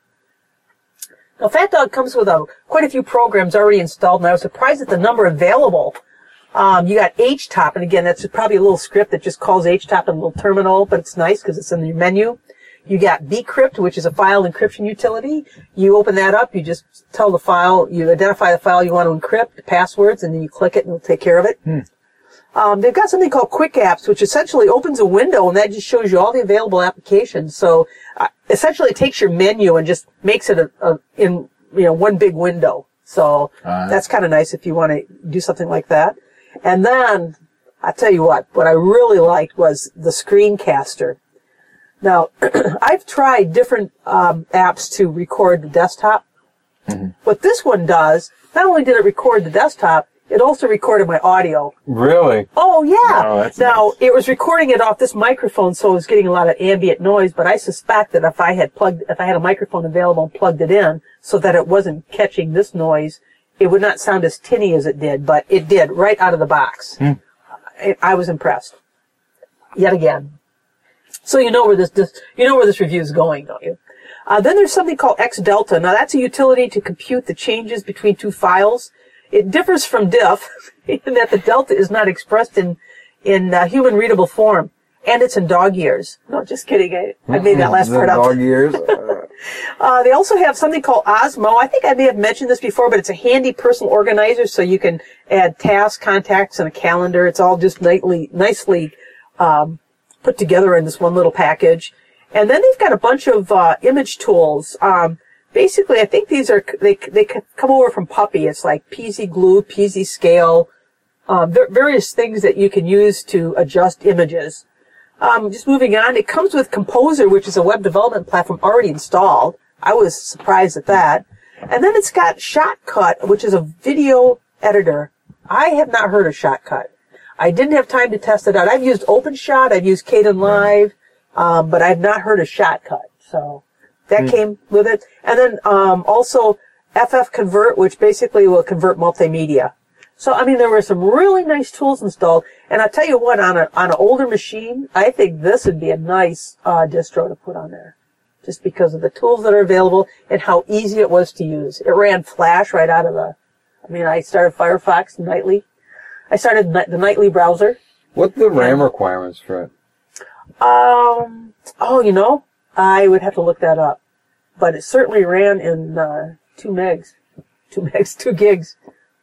Now, FatDog comes with a, quite a few programs already installed, and I was surprised at the number available. Um, you got H top, and again, that's probably a little script that just calls H top in a little terminal, but it's nice because it's in your menu. You got bcrypt, which is a file encryption utility. You open that up, you just tell the file, you identify the file you want to encrypt, the passwords, and then you click it and it'll take care of it. Hmm. Um, they've got something called Quick Apps, which essentially opens a window, and that just shows you all the available applications. So, uh, essentially it takes your menu and just makes it a, a in, you know, one big window. So, uh-huh. That's kind of nice if you want to do something like that. And then, I tell you what, what I really liked was the Screencaster. Now, I've tried different um, apps to record the desktop. Mm-hmm. What this one does, not only did it record the desktop, it also recorded my audio. Really? Oh, yeah. Oh, that's now, nice. It was recording it off this microphone, so it was getting a lot of ambient noise, but I suspect that if I had plugged, if I had a microphone available and plugged it in so that it wasn't catching this noise, it would not sound as tinny as it did, but it did right out of the box. Hmm. I, I was impressed. Yet again. So you know where this, this you know where this review is going, don't you? Uh, then there's something called Xdelta. Now that's a utility to compute the changes between two files. It differs from diff in that the delta is not expressed in in uh, human readable form, and it's in dog years. No, just kidding. I, I made that last part up. Dog years. uh, they also have something called Osmo. I think I may have mentioned this before, but it's a handy personal organizer, so you can add tasks, contacts, and a calendar. It's all just nicely, nicely um, put together in this one little package. And then they've got a bunch of uh, image tools. Um, basically, I think these are they they come over from Puppy. It's like P Z Glue, P Z Scale, uh, various things that you can use to adjust images. Um, just moving on, it comes with Composer, which is a web development platform already installed. I was surprised at that. And then it's got Shotcut, which is a video editor. I have not heard of Shotcut. I didn't have time to test it out. I've used OpenShot, I've used Kdenlive, um, but I've not heard of Shotcut. So that mm. came with it. And then um, also F F Convert, which basically will convert multimedia. So, I mean, there were some really nice tools installed. And I'll tell you what, on a on an older machine, I think this would be a nice uh, distro to put on there, just because of the tools that are available and how easy it was to use. It ran Flash right out of the, I mean, I started Firefox nightly. I started the nightly browser. What are the RAM requirements for it? Um, oh, you know, I would have to look that up. But it certainly ran in uh, two megs, two megs, two gigs.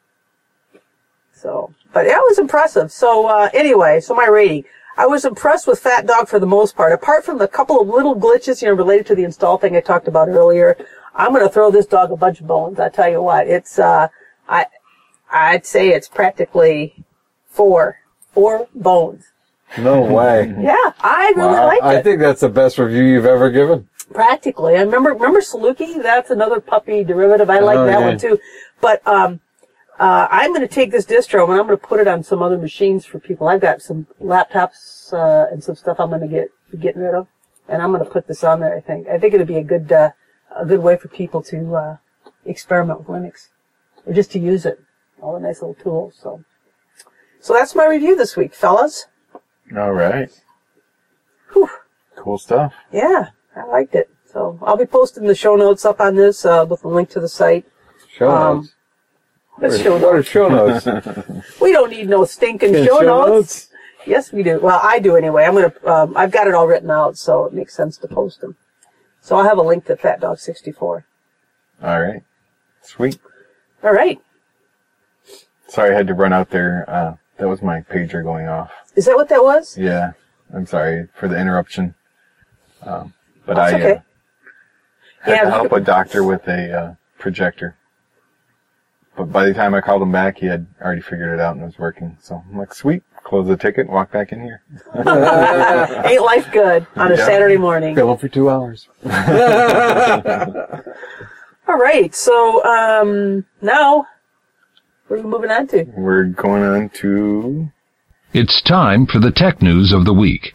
So, but yeah, it was impressive. So, uh, anyway, so my rating. I was impressed with Fat Dog for the most part. Apart from the couple of little glitches, you know, related to the install thing I talked about earlier, I'm going to throw this dog a bunch of bones. I tell you what, it's, uh, I, I'd say it's practically four, four bones. No way. Yeah, I really wow. liked it. I think that's the best review you've ever given. Practically. I remember, remember Saluki? That's another Puppy derivative. I like oh, that yeah. one too. But, um, Uh, I'm going to take this distro and I'm going to put it on some other machines for people. I've got some laptops uh, and some stuff I'm going to get be getting rid of, and I'm going to put this on there. I think. I think it'll be a good uh, a good way for people to uh, experiment with Linux, or just to use it. All the nice little tools. So, so that's my review this week, fellas. All right. Whew. Cool stuff. Yeah, I liked it. So I'll be posting the show notes up on this uh, with a link to the site. Show Um, notes. Let's What show are, what are notes. show notes? We don't need no stinking Show show, notes. notes? Yes, we do. Well, I do anyway. I'm gonna. Um, I've got it all written out, so it makes sense to post them. So I'll have a link to Fat Dog sixty-four. All right. Sweet. All right. Sorry I had to run out there. Uh, that was my pager going off. Is that what that was? Yeah. I'm sorry for the interruption. Um, but That's I okay. uh, had Yeah, to we help could- a doctor with a uh, projector. But by the time I called him back, he had already figured it out and was working. So I'm like, sweet. Close the ticket and walk back in here. Ain't life good on a Yeah. Saturday morning? Fill them for two hours. All right. So um, now, where are we moving on to? We're going on to It's time for the tech news of the week.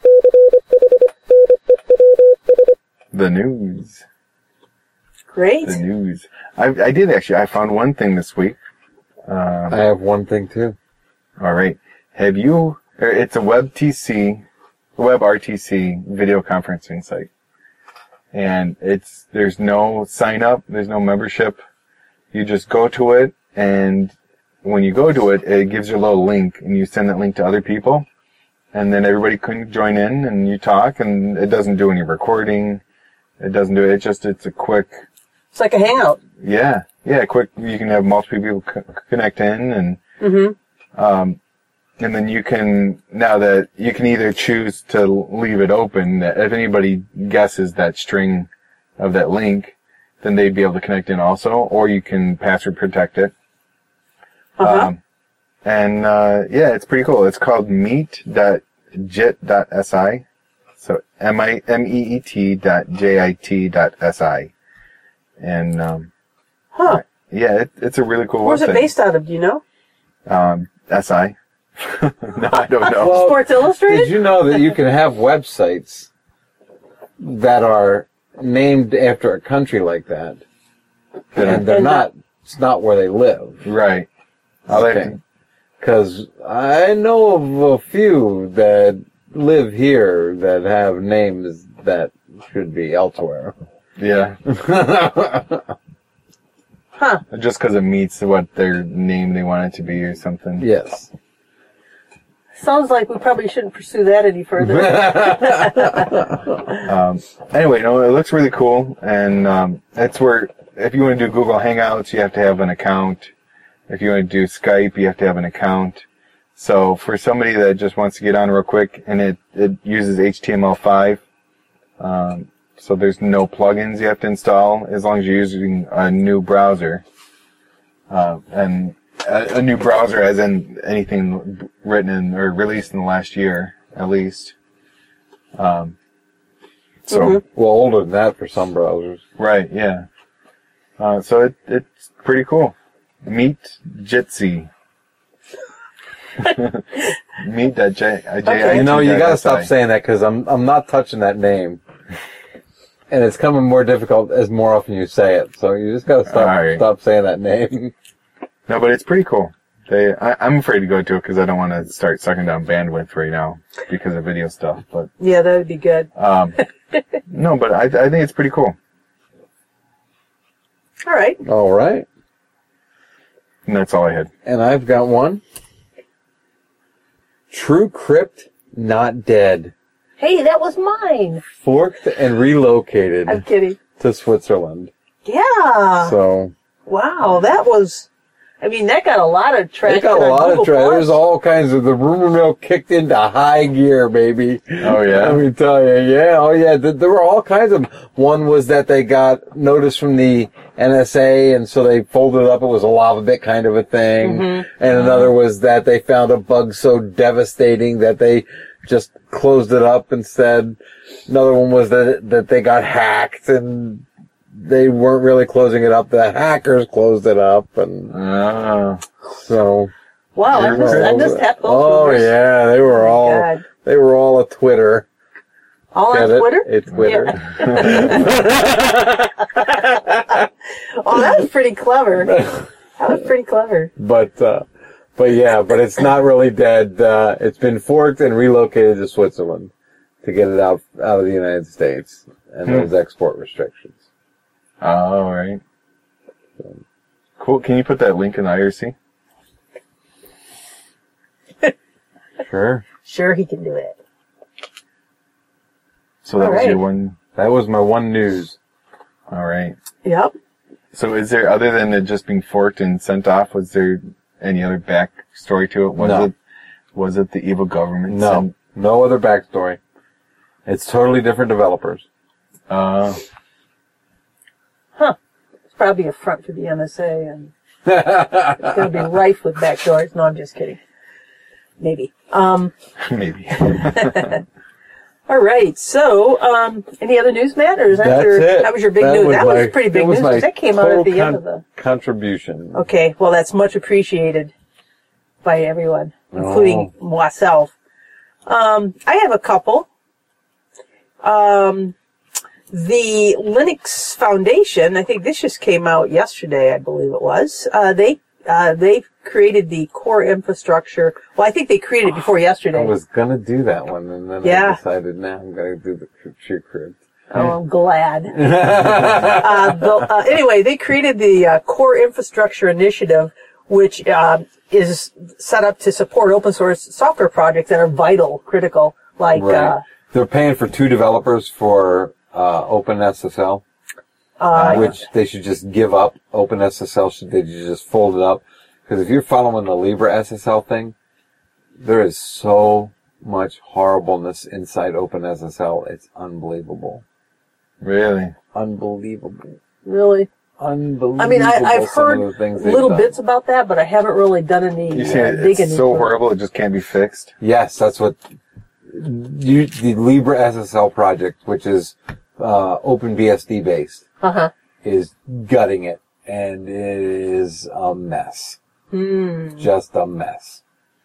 the news. Great. The news. I, I did actually. I found one thing this week. Uh, I have one thing too. all right. Have you? er, It's a WebTC, WebRTC video conferencing site, and it's there's no sign up. There's no membership. You just go to it, and when you go to it, it gives you a little link, and you send that link to other people, and then everybody can join in, and you talk, and it doesn't do any recording. It doesn't do it. It's just it's a quick. It's like a hangout. Yeah, yeah, quick. You can have multiple people co- connect in, and Mm-hmm. um, and then you can now that you can either choose to leave it open. That if anybody guesses that string of that link, then they'd be able to connect in also, or you can password protect it. Uh-huh. Um, and uh, yeah, it's pretty cool. It's called meet dot jit dot s i, so m i m e e t dot j i t dot s i. And um, Huh. yeah, it, it's a really cool Where's website. it based out of? Do you know? Um, S I. No, I don't know. Well, Sports Illustrated? Did you know that you can have websites that are named after a country like that, and they're And not? It's not where they live. Right. I'll have Okay. to- Because I know of a few that live here that have names that should be elsewhere. yeah. Huh. Just because it meets what their name they want it to be or something. Yes. Sounds like we probably shouldn't pursue that any further. Um, anyway, no, it looks really cool, and um, that's where if you want to do Google Hangouts, you have to have an account. If you want to do Skype, you have to have an account. So for somebody that just wants to get on real quick, and it, it uses H T M L five, um, so there's no plugins you have to install as long as you're using a new browser. Uh, and a, a new browser as in anything written in, or released in the last year, at least. Um, so, Mm-hmm. Well, older than that for some browsers. right, yeah. Uh, so it, it's pretty cool. Meet Jitsi. Meet that J, uh, J I T You know, you gotta stop S I. saying that because I'm I'm not touching that name, and it's coming more difficult as more often you say it. So you just gotta stop All right. stop saying that name. No, but it's pretty cool. They, I, I'm afraid to go to it because I don't want to start sucking down bandwidth right now because of video stuff. But Yeah, that would be good. um, no, but I, I think it's pretty cool. All right. All right, And that's all I had. and I've got one. True Crypt Not Dead, Hey, that was mine. forked and relocated I'm kidding. to Switzerland. Yeah. So Wow, that was. I mean, that got a lot of traction. they got a on lot Google of trash. There's Plus. all kinds of the rumor mill kicked into high gear, baby. Oh, yeah? Let me tell you, yeah, oh yeah. Th- There were all kinds of. One was that they got notice from the N S A, and so they folded it up. It was a lava bit kind of a thing. Mm-hmm. And another was that they found a bug so devastating that they just closed it up instead. Another one was that that they got hacked and they weren't really closing it up. The hackers closed it up, and Oh. so. Wow, I they missed, were I all- missed that both Oh rumors. yeah, they were all God. they were all a Twitter. All Get on it? Twitter? It's Twitter. Oh, that was pretty clever. That was pretty clever. But uh, but yeah, but it's not really dead. Uh, it's been forked and relocated to Switzerland to get it out out of the United States and those export restrictions. Oh, all right. Cool. Can you put that link in the I R C? Sure. Sure, he can do it. So that All was right. your one. That was my one news. All right. Yep. So is there, other than it just being forked and sent off, was there any other backstory to it? Was No. it, was it the evil government? No, sent- no other backstory. It's totally different developers. Uh, It's probably a front for the N S A, and it's going to be rife with backdoors. No, I'm just kidding. Maybe. Um, maybe. all right. So, um, any other news, Matt? Or is that That's your, it. that was your big news? That my- was pretty big that was news my 'cause that came out at total the end con- of the. contribution. Okay. Well, that's much appreciated by everyone, including Oh. myself. Um, I have a couple. Um, the Linux Foundation, I think this just came out yesterday, I believe it was. Uh, they, uh, they created the core infrastructure. Well, I think they created it before yesterday. I was gonna do that one, and then Yeah. I decided now I'm gonna do the True Crypt. Oh, I'm glad. uh, the, uh, anyway, they created the uh, Core Infrastructure Initiative, which uh, is set up to support open source software projects that are vital, critical, like Right. uh, They're paying for two developers for uh, OpenSSL, uh, which they should just give up. OpenSSL should they should just fold it up, because if you're following the LibreSSL thing, there is so much horribleness inside OpenSSL. It's unbelievable, Really? unbelievable, really. unbelievable. I mean, I, I've some heard of the things they've little done. bits about that, but I haven't really done any You uh, see, it, digging it's so into it. horrible it just can't be fixed. Yes, that's what you, the LibreSSL project, which is uh, OpenBSD based, Uh-huh. is gutting it, and it is a mess. Hmm. Just a mess.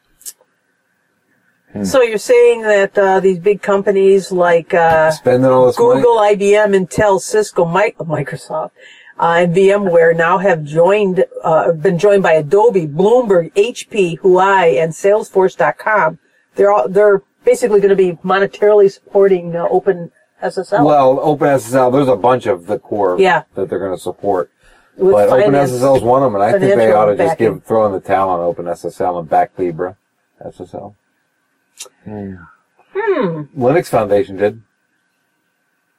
So you're saying that uh, these big companies like uh, Spending all this Google, money. I B M, Intel, Cisco, Mi- Microsoft, uh, and VMware now have joined, uh, been joined by Adobe, Bloomberg, H P, Huawei, and Salesforce dot com. They're all, they're basically going to be monetarily supporting uh, OpenSSL. Well, OpenSSL, there's a bunch of the core Yeah. that they're going to support. with But finance- OpenSSL is one of them, and I think they financial ought to just backing. give throw in the towel on OpenSSL and back LibreSSL. Hmm. Linux Foundation did.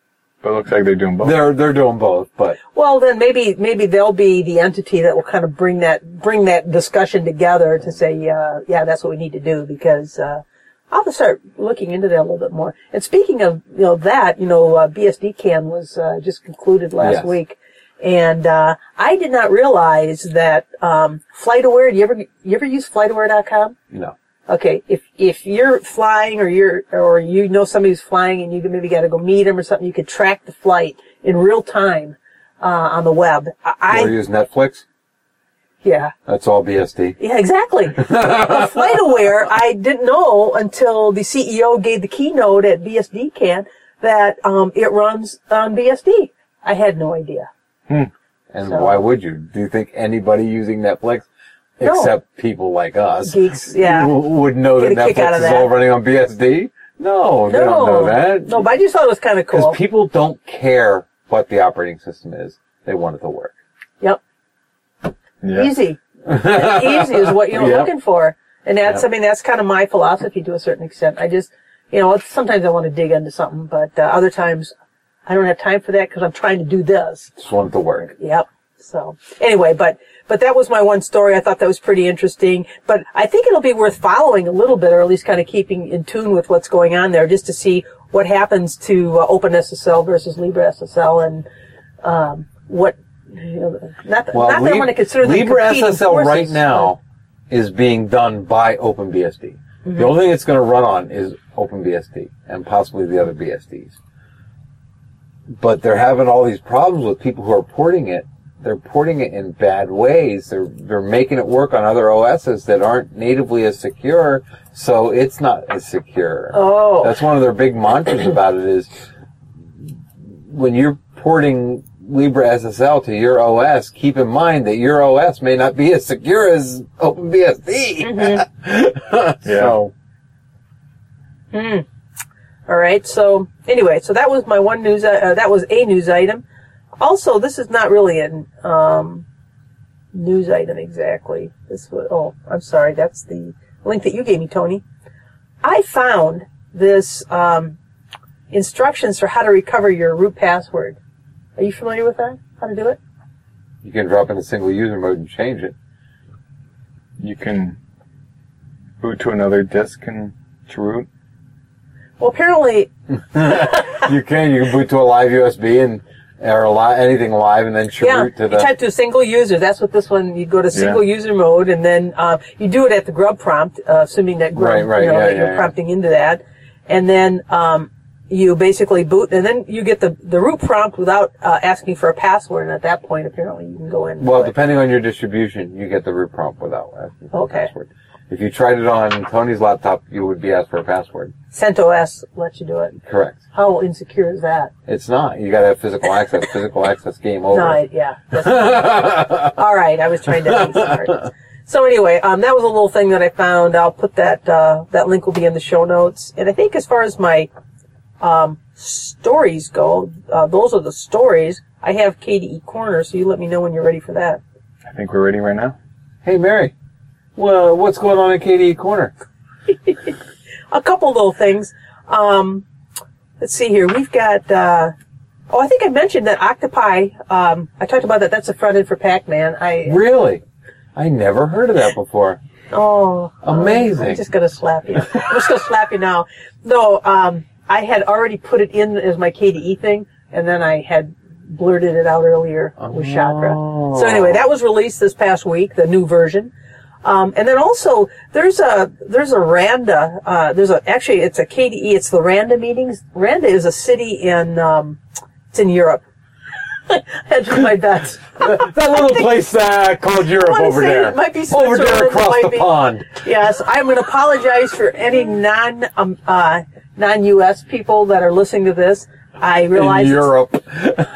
But it looks like they're doing both. They're they're doing both, but Well, then maybe maybe they'll be the entity that will kind of bring that bring that discussion together to say, uh, yeah, that's what we need to do, because uh, I'll have to start looking into that a little bit more. And speaking of you know that, you know, uh, B S D CAN was uh, just concluded last Yes. week, and uh, I did not realize that um, FlightAware. Do you ever you ever use FlightAware dot com? no. Okay, if if you're flying or you're or you know somebody who's flying and you maybe got to go meet them or something, you could track the flight in real time uh, on the web. I Or use Netflix. yeah That's all B S D. yeah exactly. Well, FlightAware, I didn't know until the C E O gave the keynote at B S D CAN that um, it runs on B S D. I had no idea. And So- why would you? Do you think anybody using Netflix, No. except people like us, Geeks, yeah. w- would know that Get a kick out Netflix of is that. all running on B S D? No, they No, don't know that. no, but I just thought it was kind of Because cool. people don't care what the operating system is. They want it to work. Yep. Yeah. Easy. Easy is what you're Yep. looking for. And that's, Yep. I mean, that's kind of my philosophy to a certain extent. I just, you know, it's- sometimes I want to dig into something, but uh, other times I don't have time for that because I'm trying to do this. Just want it to work. Yep. So anyway, but, but that was my one story. I thought that was pretty interesting, but I think it'll be worth following a little bit, or at least kind of keeping in tune with what's going on there, just to see what happens to uh, OpenSSL versus LibreSSL, and, um, what, you know, not, that- Well, not that I want to consider them competing LibreSSL right forces, now is being done by OpenBSD. Mm-hmm. The only thing it's going to run on is OpenBSD and possibly the other B S Ds. But they're having all these problems with people who are porting it. They're porting it in bad ways. They're they're making it work on other O Ss that aren't natively as secure, so it's not as secure. Oh. That's one of their big mantras about it is when you're porting LibreSSL to your O S, keep in mind that your O S may not be as secure as OpenBSD. Mm-hmm. So, Mm. All right. So anyway, so that was my one news. Uh, that was a news item. Also, this is not really a um, news item exactly. This was. Oh, I'm sorry. That's the link that you gave me, Tony. I found this um, instructions for how to recover your root password. Are you familiar with that? How to do it? you can drop in a single user mode and change it. You can boot to another disk and to root. Well, apparently, You can. You can boot to a live U S B and or a li- anything live, and then yeah, root to you the. type to a single user. That's what this one. You go to single Yeah. user mode, and then uh, you do it at the grub prompt, uh, assuming that grub, Right, right, you know, yeah, that yeah, you're yeah. prompting into that, and then um, you basically boot, and then you get the the root prompt without uh, asking for a password. And at that point, apparently, you can go in. and Well, do it. depending on your distribution, you get the root prompt without asking for Okay. a password. If you tried it on Tony's laptop, you would be asked for a password. CentOS lets you do it. Correct. How insecure is that? It's not. You gotta have physical access. Physical access, game over. No, I, yeah. That's- all right, I was trying to be smart. So anyway, um, that was a little thing that I found. I'll put that uh, that link will be in the show notes. And I think as far as my um, stories go, uh, those are the stories. I have K D E Corner, so you let me know when you're ready for that. I think we're ready right now. Hey, Mary. Well, what's going on in K D E Corner? A couple little things. Um, let's see here. We've got. Uh, oh, I think I mentioned that Octopi. Um, I talked about that. That's a front end for Pac-Man. I Really? I never heard of that before. Oh, Amazing. I'm just gonna slap you. I'm just gonna slap you now. No, um, I had already put it in as my K D E thing, and then I had blurted it out earlier with Chakra. Oh. So anyway, that was released this past week, the new version. Um, and then also there's a there's a Randa. Uh, there's a actually it's a K D E. It's the Randa meetings. Randa is a city in um, it's in Europe. Hedge my bets. That little place uh, called Europe wanna over say there. it might be over there Switzerland, it across might the be. pond. Yes, I'm going to apologize for any non um, uh, non-U S people that are listening to this. I realize In it's- Europe.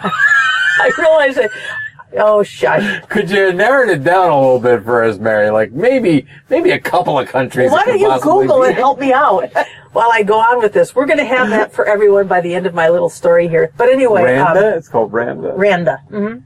I realize that. Oh, shush. Could you narrow it down a little bit for us, Mary? Like maybe maybe a couple of countries. Why it could don't you possibly Google be. and help me out while I go on with this? We're going to have that for everyone by the end of my little story here. But anyway, Randa? um, It's called Randa. Randa. Mm-hmm.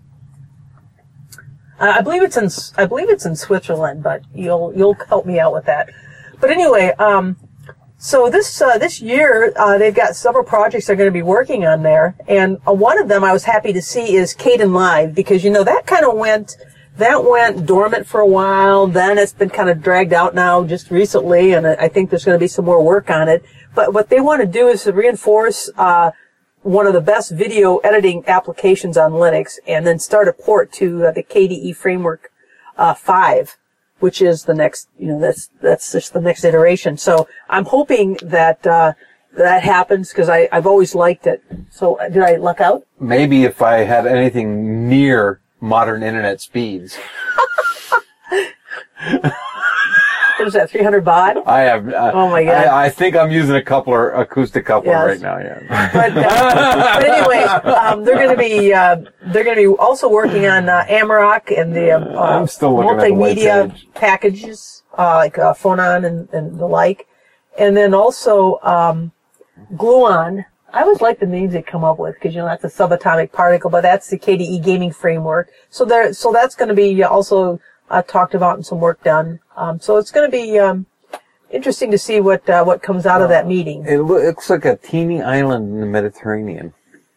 Uh, I believe it's in I believe it's in Switzerland, but you'll you'll help me out with that. But anyway, um, So this uh, this year, uh, they've got several projects they're going to be working on there, and uh, one of them I was happy to see is Kden Live, because you know that kind of went that went dormant for a while. Then it's been kind of dragged out now just recently, and I think there's going to be some more work on it. But what they want to do is to reinforce uh, one of the best video editing applications on Linux, and then start a port to uh, the K D E Framework uh, five. Which is the next, you know, that's that's just the next iteration. So I'm hoping that uh, that happens, because I I've always liked it. So uh, did I luck out? Maybe if I had anything near modern internet speeds. What is that, three hundred baud? I have. Uh, Oh my God. I, I think I'm using a coupler, acoustic coupler Yes. right now. Yeah. But, uh, but anyway, um, they're going to be uh, they're going to be also working on uh, Amarok and the uh, I'm still looking at the white multimedia page. packages uh, like uh, Phonon and, and the like, and then also um, Gluon. I always like the names they come up with, because you know that's a subatomic particle, but that's the K D E gaming framework. So there, so that's going to be also uh, talked about and some work done. Um, so it's going to be um, interesting to see what uh, what comes out of that meeting. It loo- looks like a teeny island in the Mediterranean.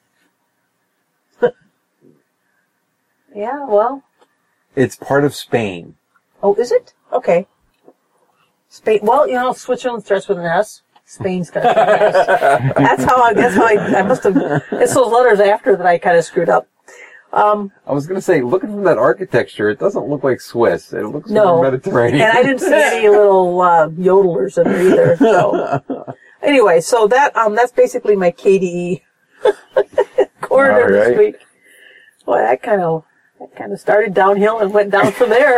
Yeah, well, It's part of Spain. oh, is it? Okay. Spain. Well, you know, Switzerland starts with an S. Spain starts with an S. That's how I. That's how I. I must have. It's those letters after that I kind of screwed up. Um, I was going to say, looking from that architecture, it doesn't look like Swiss. It looks no, like Mediterranean. and I didn't see any little uh, yodelers in there either. So anyway, so that um, that's basically my K D E corridor All this right. week. Boy, that kind of that kind of started downhill and went down from there.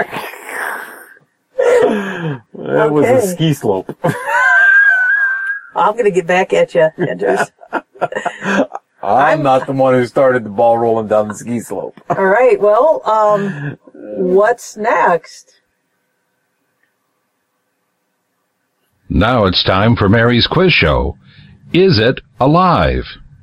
That was a Okay. ski slope. I'm going to get back at you, Andrews. I'm not the one who started the ball rolling down the ski slope. All right. Well, um, what's next? Now it's time for Mary's quiz show. Is it alive?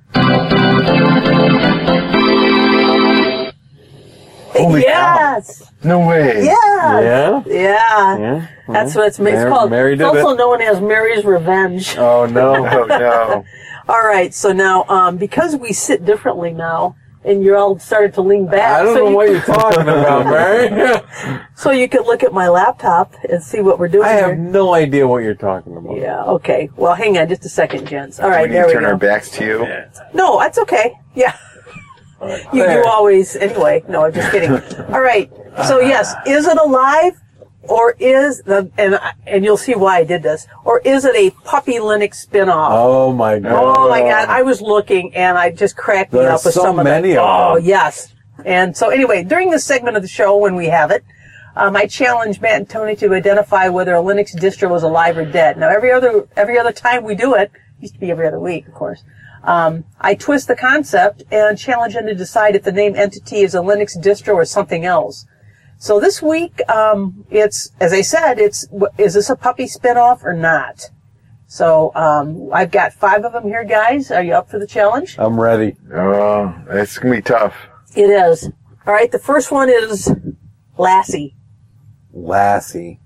Holy yes. No way. Yeah. Yeah? Yeah. Yeah? That's what it's, it's Mary- called. Mary It's did also it. known as Mary's Revenge. Oh, no. Oh no. All right. So now, um, because we sit differently now, and you're all started to lean back, I don't so know you, what you're talking about, Mary. so you could look at my laptop and see what we're doing I have here. no idea what you're talking about. Yeah. Okay. Well, hang on just a second, gents. All right. We need There to we turn go. our backs to you. No, that's okay. Yeah. You There. do always, anyway. No, I'm just kidding. All right. So yes, is it alive, or is the and and you'll see why I did this, or is it a Puppy Linux spinoff? Oh, my God. Oh my God! I was looking, and I just cracked me There are up with so some of many them. of Oh them. yes. And so anyway, during this segment of the show, when we have it, um, I challenge Matt and Tony to identify whether a Linux distro is alive or dead. Now, every other every other time we do it, used to be every other week, of course. Um, I twist the concept and challenge them to decide if the name entity is a Linux distro or something else. So this week, um, it's, as I said, it's, is this a Puppy spinoff or not? So, um, I've got five of them here, guys. Are you up for the challenge? I'm ready. Oh, it's gonna be tough. It is. All right. The first one is Lassie. Lassie.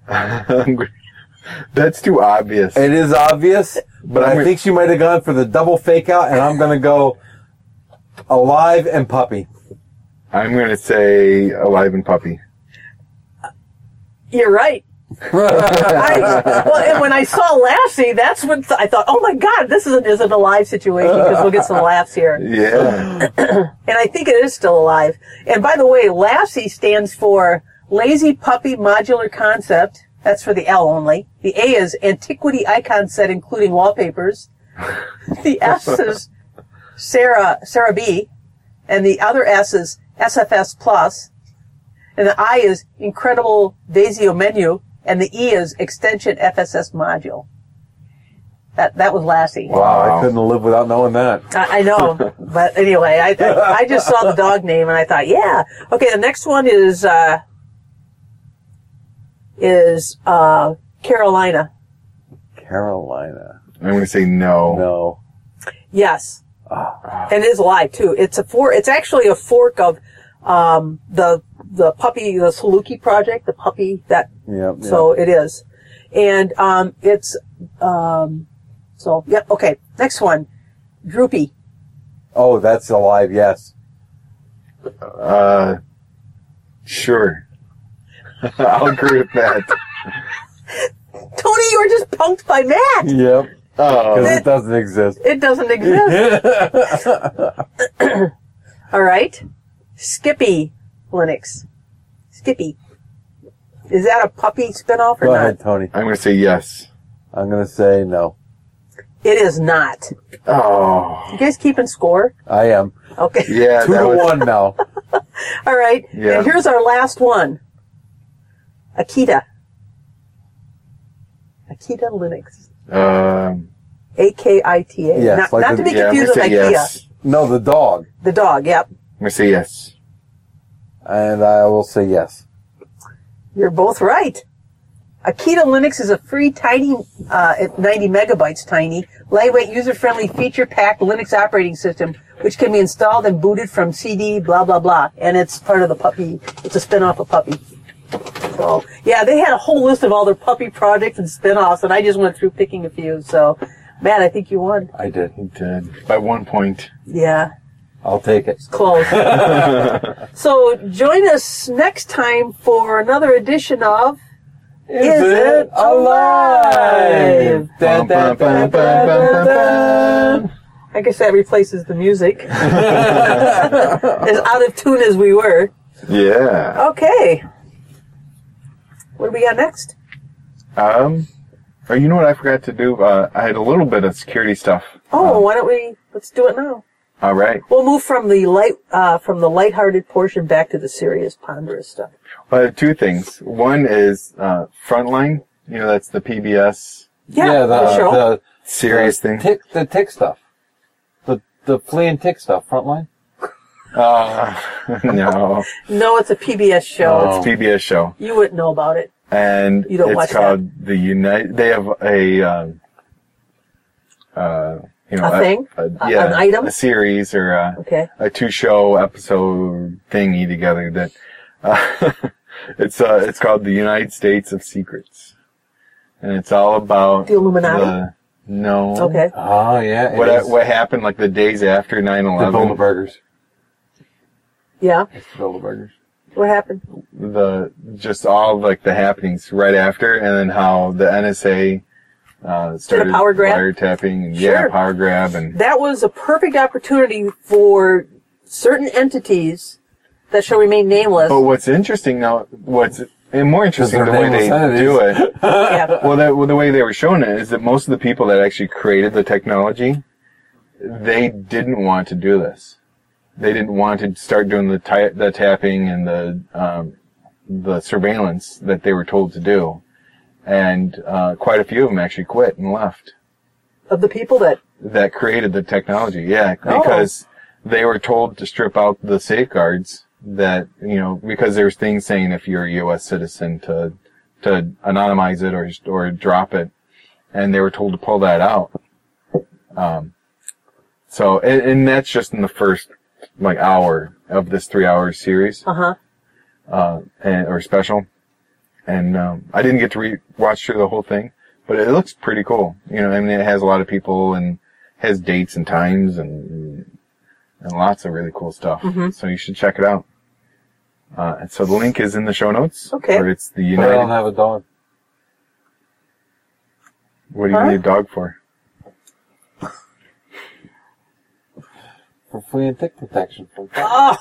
That's too obvious. It is obvious, but I think she might have gone for the double fake out, and I'm going to go alive and puppy. I'm gonna say Alive and Puppy. You're right. I, well, and when I saw Lassie, that's when th- I thought, oh my God, this isn't, isn't a live situation, because we'll get some laughs here. Yeah. And I think it is still alive. And by the way, Lassie stands for Lazy Puppy Modular Concept. That's for the L only. The A is Antiquity Icon Set, including wallpapers. The S is Sarah, Sarah B. And the other S is S F S Plus. And the I is Incredible Daisio Menu. And the E is Extension F S S Module. That that was Lassie. Wow, I couldn't live without knowing that. I, I know, but anyway, I, I I just saw the dog name and I thought, yeah. Okay, the next one is uh, is uh, Carolina. Carolina. I'm gonna say no. No. Yes, and it is alive too. It's a for. It's actually a fork of um, the the puppy, the Saluki project, the puppy that. Yep, So it is. And um, it's, um, so, yep, okay. Next one. Droopy. Oh, that's alive, yes. Uh, sure. I'll agree with that. Tony, you were just punked by Matt. Yep. Oh, Because it doesn't exist. It doesn't exist. All right. Skippy Linux. Skippy. Is that a puppy spinoff or Go not? ahead, Tony. I'm going to say yes. I'm going to say no. It is not. Oh, You guys keeping score? I am. Okay. yeah, Two that to was. one now. All right. Yeah. And here's our last one. Akita. Akita Linux. Um, A K I T A. Yes, not like not the- to be yeah, I'm confused with going to IKEA. say yes. No, the dog. The dog, yep. I'm going to say yes. And I will say yes. You're both right. Akita Linux is a free, tiny, uh, at ninety megabytes tiny, lightweight, user-friendly, feature-packed Linux operating system, which can be installed and booted from C D, blah, blah, blah. And it's part of the Puppy. It's a spin-off of Puppy. So, yeah, they had a whole list of all their Puppy projects and spin-offs, and I just went through picking a few. So, Matt, I think you won. I did. It did. By one point. Yeah, I'll take it. close. So, join us next time for another edition of Is It Alive? Dun, dun, dun, dun, dun, dun. I guess that replaces the music. As out of tune as we were. Yeah. Okay. What do we got next? Um, oh, you know what I forgot to do? Uh, I had a little bit of security stuff. Oh, why don't we, let's do it now. All right. We'll move from the light, uh, from the lighthearted portion back to the serious, ponderous stuff. Well, I have two things. One is uh, Frontline. You know, that's the P B S Yeah, the, the show. the serious the thing. Tick, the tick stuff. The the flea and tick stuff. Frontline. Uh, no, No, it's a P B S show. Oh. it's a P B S show, You wouldn't know about it. and You don't it's watch called the Unite. They have a, um, uh, you know, A thing? a, A- yeah, an item? a series or a, Okay. a two-show episode thingy together that uh, it's uh, it's called the United States of Secrets, and it's all about The Illuminati? the- no. Okay. Oh yeah. it What is. what happened like the days after nine The eleven? Bilderbergers. Yeah. It's the Bilderbergers. What happened? The just all like the happenings right after, and then how the N S A uh, started power grab? wiretapping and Sure. yeah, power grab and That was a perfect opportunity for certain entities that shall remain nameless. But what's interesting now, what's and more interesting they're the way nameless they entities. do it. Yeah. Well, the, well, the way they were showing it is that most of the people that actually created the technology, they didn't want to do this. They didn't want to start doing the ta- the tapping and the um, the surveillance that they were told to do, and uh, quite a few of them actually quit and left. Of the people that, That created the technology, yeah, Oh. because they were told to strip out the safeguards that, you know, because there's things saying if you're a U S citizen to to anonymize it or or drop it, and they were told to pull that out. Um, so and, and that's just in the first like hour of this three hour series, uh-huh. uh, and or special, and um, I didn't get to re- watch through the whole thing, but it looks pretty cool. You know, I mean, it has a lot of people and has dates and times and and lots of really cool stuff. Mm-hmm. So you should check it out. Uh, and so the link is in the show notes. Okay. Or it's the But I don't United. have a dog. What do you Huh? need a dog for? For flea and tick detection. For Oh.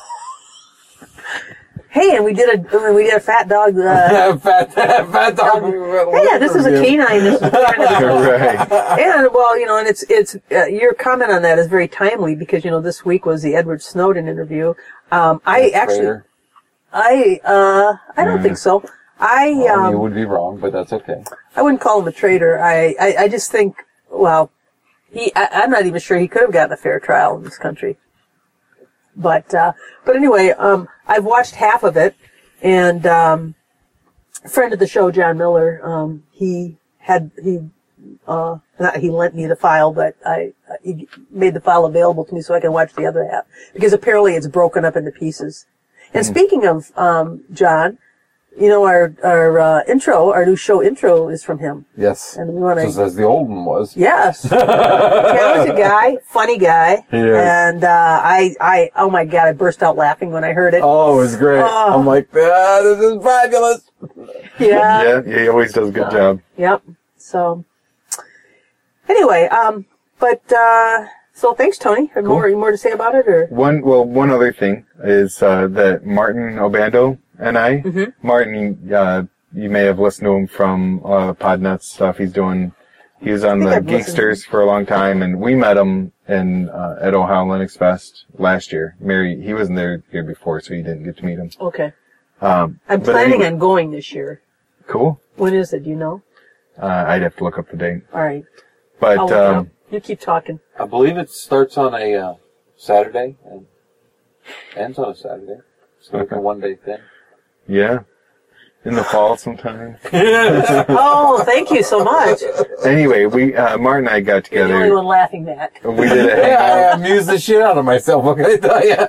Hey, and we did a we did a fat dog. Uh, fat, fat dog. hey, yeah, this is a canine. This is kind of Right. and well, you know, and it's it's uh, your comment on that is very timely because you know this week was the Edward Snowden interview. Um, I actually, Traitor. I uh, I don't Yeah. think so. I Well, um, you would be wrong, but that's okay. I wouldn't call him a traitor. I, I, I just think, well, he, I, I'm not even sure he could have gotten a fair trial in this country. But, uh, but anyway, um, I've watched half of it, and, um, a friend of the show, John Miller, um, he had, he, uh, not he lent me the file, but I, he made the file available to me so I can watch the other half. Because apparently it's broken up into pieces. And speaking of, um, John, you know, our our uh, intro, our new show intro is from him. Yes. And we want to. Just as the old one was. Yes. Talented guy, funny guy. He is. And uh, I, I, oh my God, I burst out laughing when I heard it. Oh, it was great. Oh. I'm like, ah, this is fabulous. Yeah. Yeah, yeah, he always does a good job. Yep. So, anyway, um, but uh, so thanks, Tony. Have more, more to say about it, or? One, well, one other thing is uh, that Martin Obando and I, Mm-hmm. Martin, uh, you may have listened to him from uh, Podnuts stuff. He's doing, he was on I think the I've listened. Geeksters for a long time, and we met him in uh, at Ohio Linux Fest last year. Mary, he wasn't there the year before, so you didn't get to meet him. Okay. Um, I'm but planning anyway, on going this year. Cool. When is it? Do you know? Uh, I'd have to look up the date, All right. but I'll look it up. um, You keep talking. I believe it starts on a uh, Saturday and ends on a Saturday. It's like Okay. a one-day thing. yeah, in the fall sometime. Oh, thank you so much. Anyway, we uh, Martin and I got You're the only together. one laughing that. We did a Yeah, hangout. I amused the shit out of myself. What can I tell you?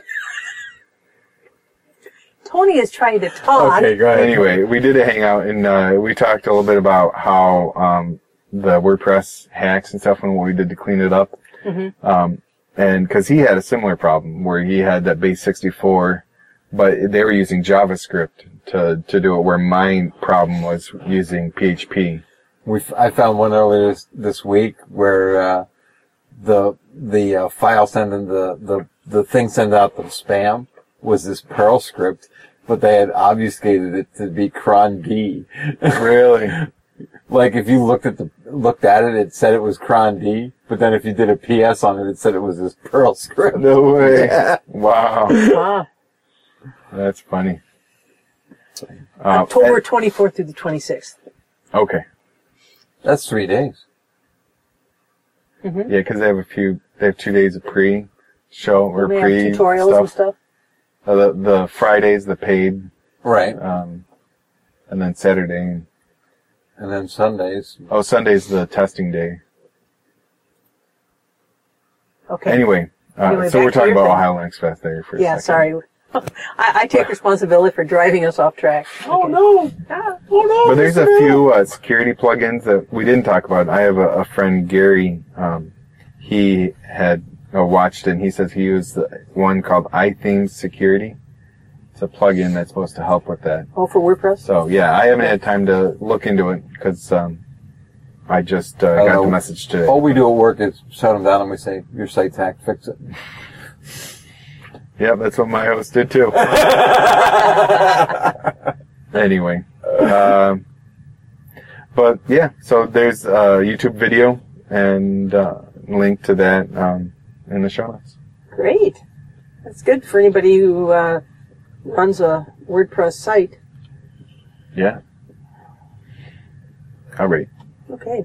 Tony is trying to talk. Okay, go ahead. Anyway, we did a hangout, and uh, we talked a little bit about how um, the WordPress hacks and stuff, and what we did to clean it up. Mm-hmm. Um, and because he had a similar problem where he had that base sixty-four, but they were using JavaScript to to do it. Where my problem was using P H P. We f- I found one earlier this, this week where uh, the the uh, file sending the, the the thing sent out the spam was this Perl script, but they had obfuscated it to be cron D. Really? Like if you looked at the looked at it, it said it was cron D, but then if you did a P S on it, it said it was this Perl script. No way! Yeah. Wow, Ah, that's funny. Uh, October twenty-fourth through the twenty-sixth. and- okay. That's three days. Mm-hmm. Yeah, because they have a few. They have two days of pre-show or They have pre tutorials stuff. and stuff. Uh, the the Fridays, the paid, Right. um, and then Saturday. And then Sundays. Oh, Sunday's the testing day. Okay. Anyway, uh, Anyway, so back we're to talking your about thing. Ohio Linux Fest there for a Yeah, second. sorry. I, I take responsibility for driving us off track. Oh no! Ah, oh no! But there's a few uh, security plugins that we didn't talk about. I have a, a friend, Gary. Um, he had uh, watched it, and he says he used the one called iThemes Security. It's a plugin that's supposed to help with that. Oh, for WordPress? So yeah, I haven't had time to look into it because um, I just uh, got Uh, the message today. All we do at work is shut them down and we say, your site's hacked, fix it. Yeah, that's what my host did too. Anyway, um, but yeah, so there's a YouTube video and uh, link to that um, in the show notes. Great. That's good for anybody who uh, runs a WordPress site. Yeah. All right. Okay.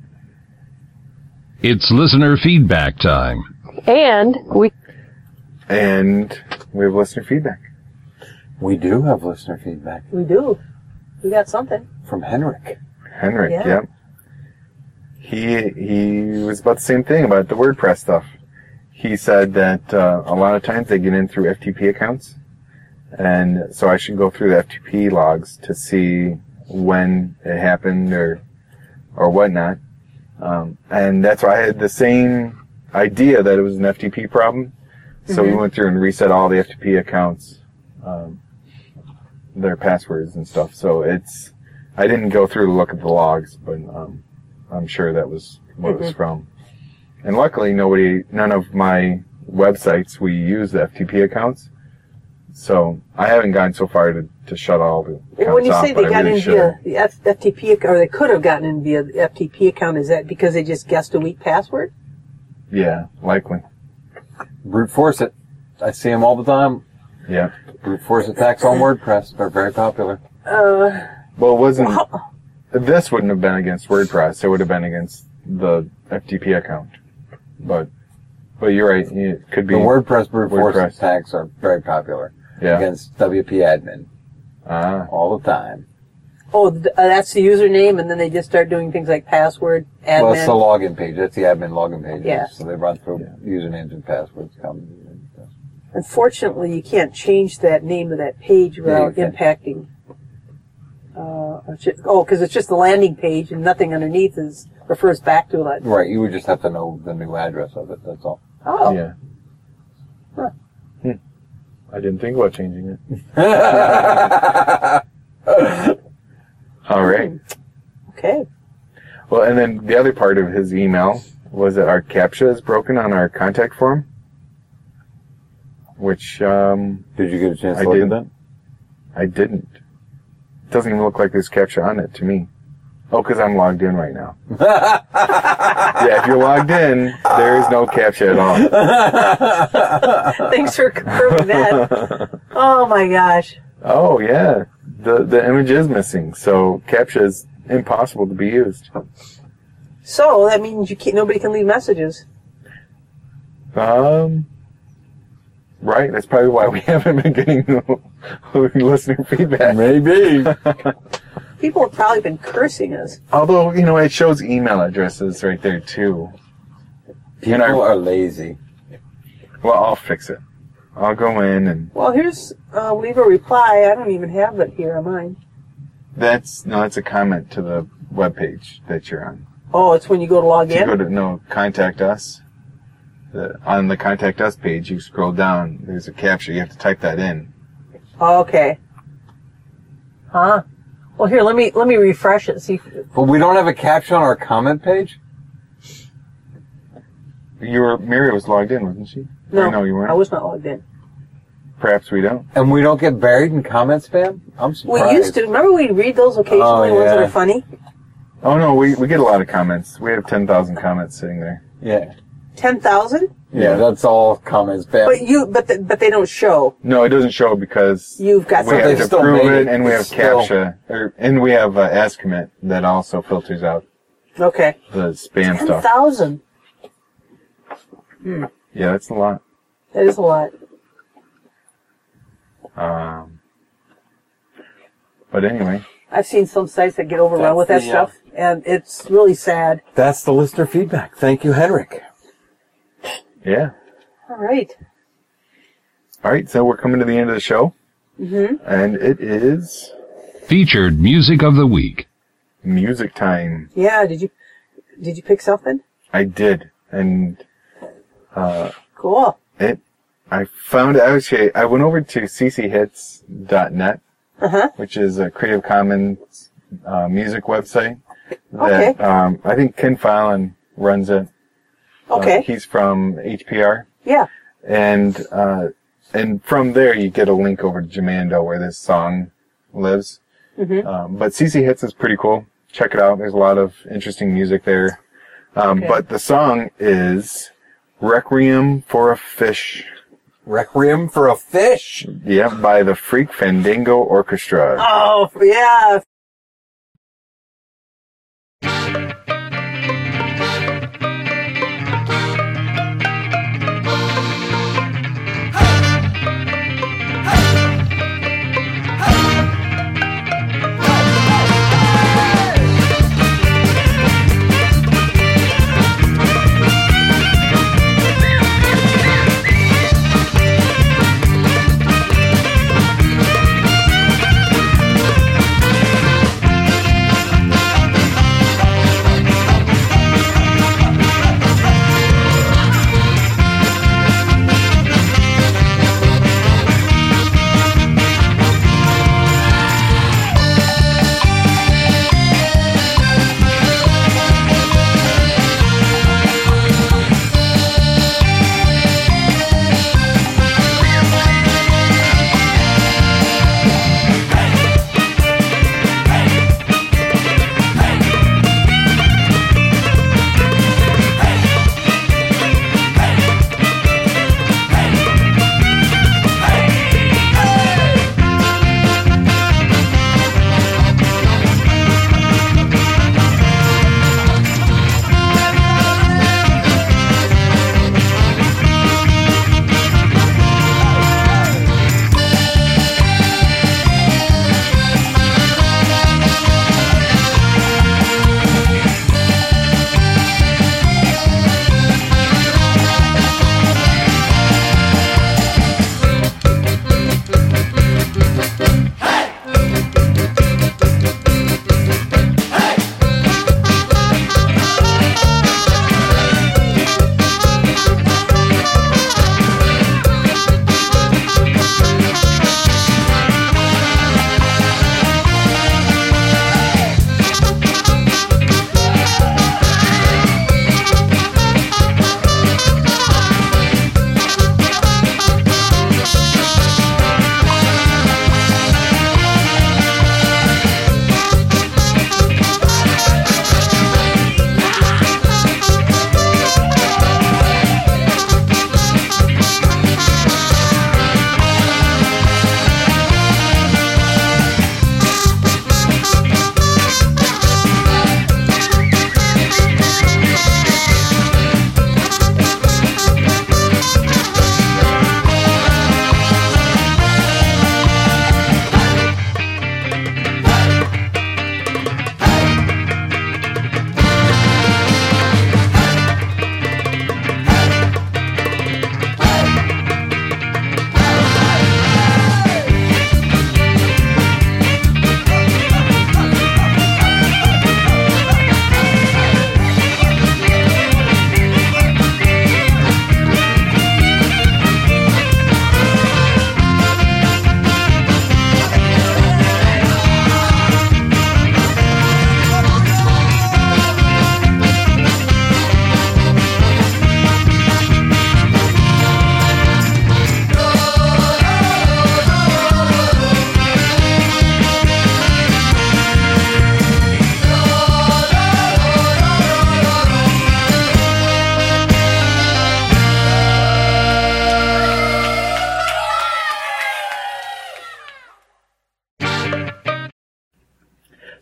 It's listener feedback time. And we And we have listener feedback. We do have listener feedback we do. We got something. from Henrik. Henrik, Yeah. yep. He he was about the same thing about the WordPress stuff. He said that uh, a lot of times they get in through F T P accounts, and so I should go through the F T P logs to see when it happened or or whatnot. Um, and that's why I had the same idea that it was an F T P problem. So we went through and reset all the F T P accounts, um, their passwords and stuff. So it's, I didn't go through to look at the logs, but um, I'm sure that was what it was from. And luckily, nobody, none of my websites we use the F T P accounts. So I haven't gotten so far to, to shut all the accounts When you off, say but they I got really in should. via the F- FTP, ac- or they could have gotten in via the F T P account, is that because they just guessed a weak password? Yeah, likely. Brute force it. I see them all the time. Yeah. Brute force attacks on WordPress. They're very popular. Uh, Well, it wasn't. wow. This wouldn't have been against WordPress. It would have been against the F T P account. But, but you're right. It could be. The WordPress brute force WordPress. attacks are very popular Yeah. against W P admin Ah. all the time. Oh, th- uh, that's the username, and then they just start doing things like password, admin. Well, it's the login page. That's the admin login page. Yeah. So they run through usernames and passwords. Come. Unfortunately, you can't change that name of that page without you can't. impacting Uh, it's ju- oh, because it's just the landing page and nothing underneath is refers back to it. Right, you would just have to know the new address of it, that's all. Oh. Yeah. Huh. Hmm. I didn't think about changing it. All right. Okay. Well, and then the other part of his email was that our CAPTCHA is broken on our contact form, which um, Did you get a chance I to look did. at that? I didn't. It doesn't even look like there's CAPTCHA on it to me. Oh, because I'm logged in right now. Yeah, if you're logged in, there is no CAPTCHA at all. Thanks for confirming that. Oh my gosh. Oh, yeah. The the image is missing, so CAPTCHA is impossible to be used. So that means you can't, nobody can leave messages. Um, right. That's probably why we haven't been getting listener feedback. Maybe. People have probably been cursing us. Although, you know, it shows email addresses right there, too. People And I- are lazy. Well, I'll fix it. I'll go in and... Well, here's uh, leave a reply. I don't even have it here on mine. That's... No, that's a comment to the webpage that you're on. Oh, it's when you go to log You in? go to, no, Contact Us. The, on the Contact Us page, you scroll down. There's a CAPTCHA. You have to type that in. Oh, okay. Huh? Well, here, let me let me refresh it. See. If, But we don't have a caption on our comment page? You were... Mary was logged in, wasn't she? no, Or no, you weren't. I was not logged in. Perhaps we don't. And we don't get buried in comment spam? I'm surprised. We used to. Remember we read those occasionally, Oh, ones that yeah. are funny? Oh, no, we, we get a lot of comments. We have ten thousand comments sitting there. Yeah. ten thousand? Yeah, that's all comment spam. But you, but the, but they don't show. No, it doesn't show because You've got we something. have They to still prove made it, it. and we have It's still- CAPTCHA, or, and we have uh, AskCommit that also filters out Okay. the spam ten stuff. thousand. Yeah, that's a lot. That is a lot. Um, but anyway, I've seen some sites that get overrun That's with that the, uh, stuff, and it's really sad. That's the listener feedback. Thank you, Henrik. yeah. All right. All right, so we're coming to the end of the show, Mm-hmm. and it is Featured Music of the Week. music time. Yeah. Did you did you pick something? I did, and uh, Cool. it. I found actually. I went over to c c hits dot net, Uh huh. which is a Creative Commons uh, music website. Okay. That, um, I think Ken Fallon runs it. Uh, Okay. he's from H P R, Yeah. and uh, and from there you get a link over to Jamando where this song lives. Mm-hmm. Um, but C C Hits is pretty cool. Check it out. There's a lot of interesting music there. Um, Okay. But the song is Requiem for a Fish. Requiem for a Fish. Yeah, by the Freak Fandango Orchestra. Oh yeah. Requiem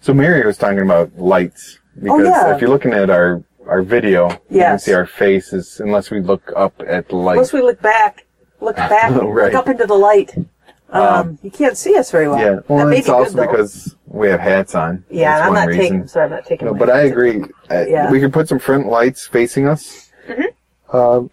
So Mary was talking about lights. Because Oh, yeah. if you're looking at our, our video, you can Yes. see our faces unless we look up at the light. Once we look back, look back, Right. look up into the light. Um, Um, you can't see us very well. Yeah, That well, may it's be also good, though. because we have hats on. Yeah, That's and I'm one not reason. taking. Sorry, I'm not taking. No, my but I hats. agree. Uh, Yeah. We could put some front lights facing us. Mm-hmm. Um,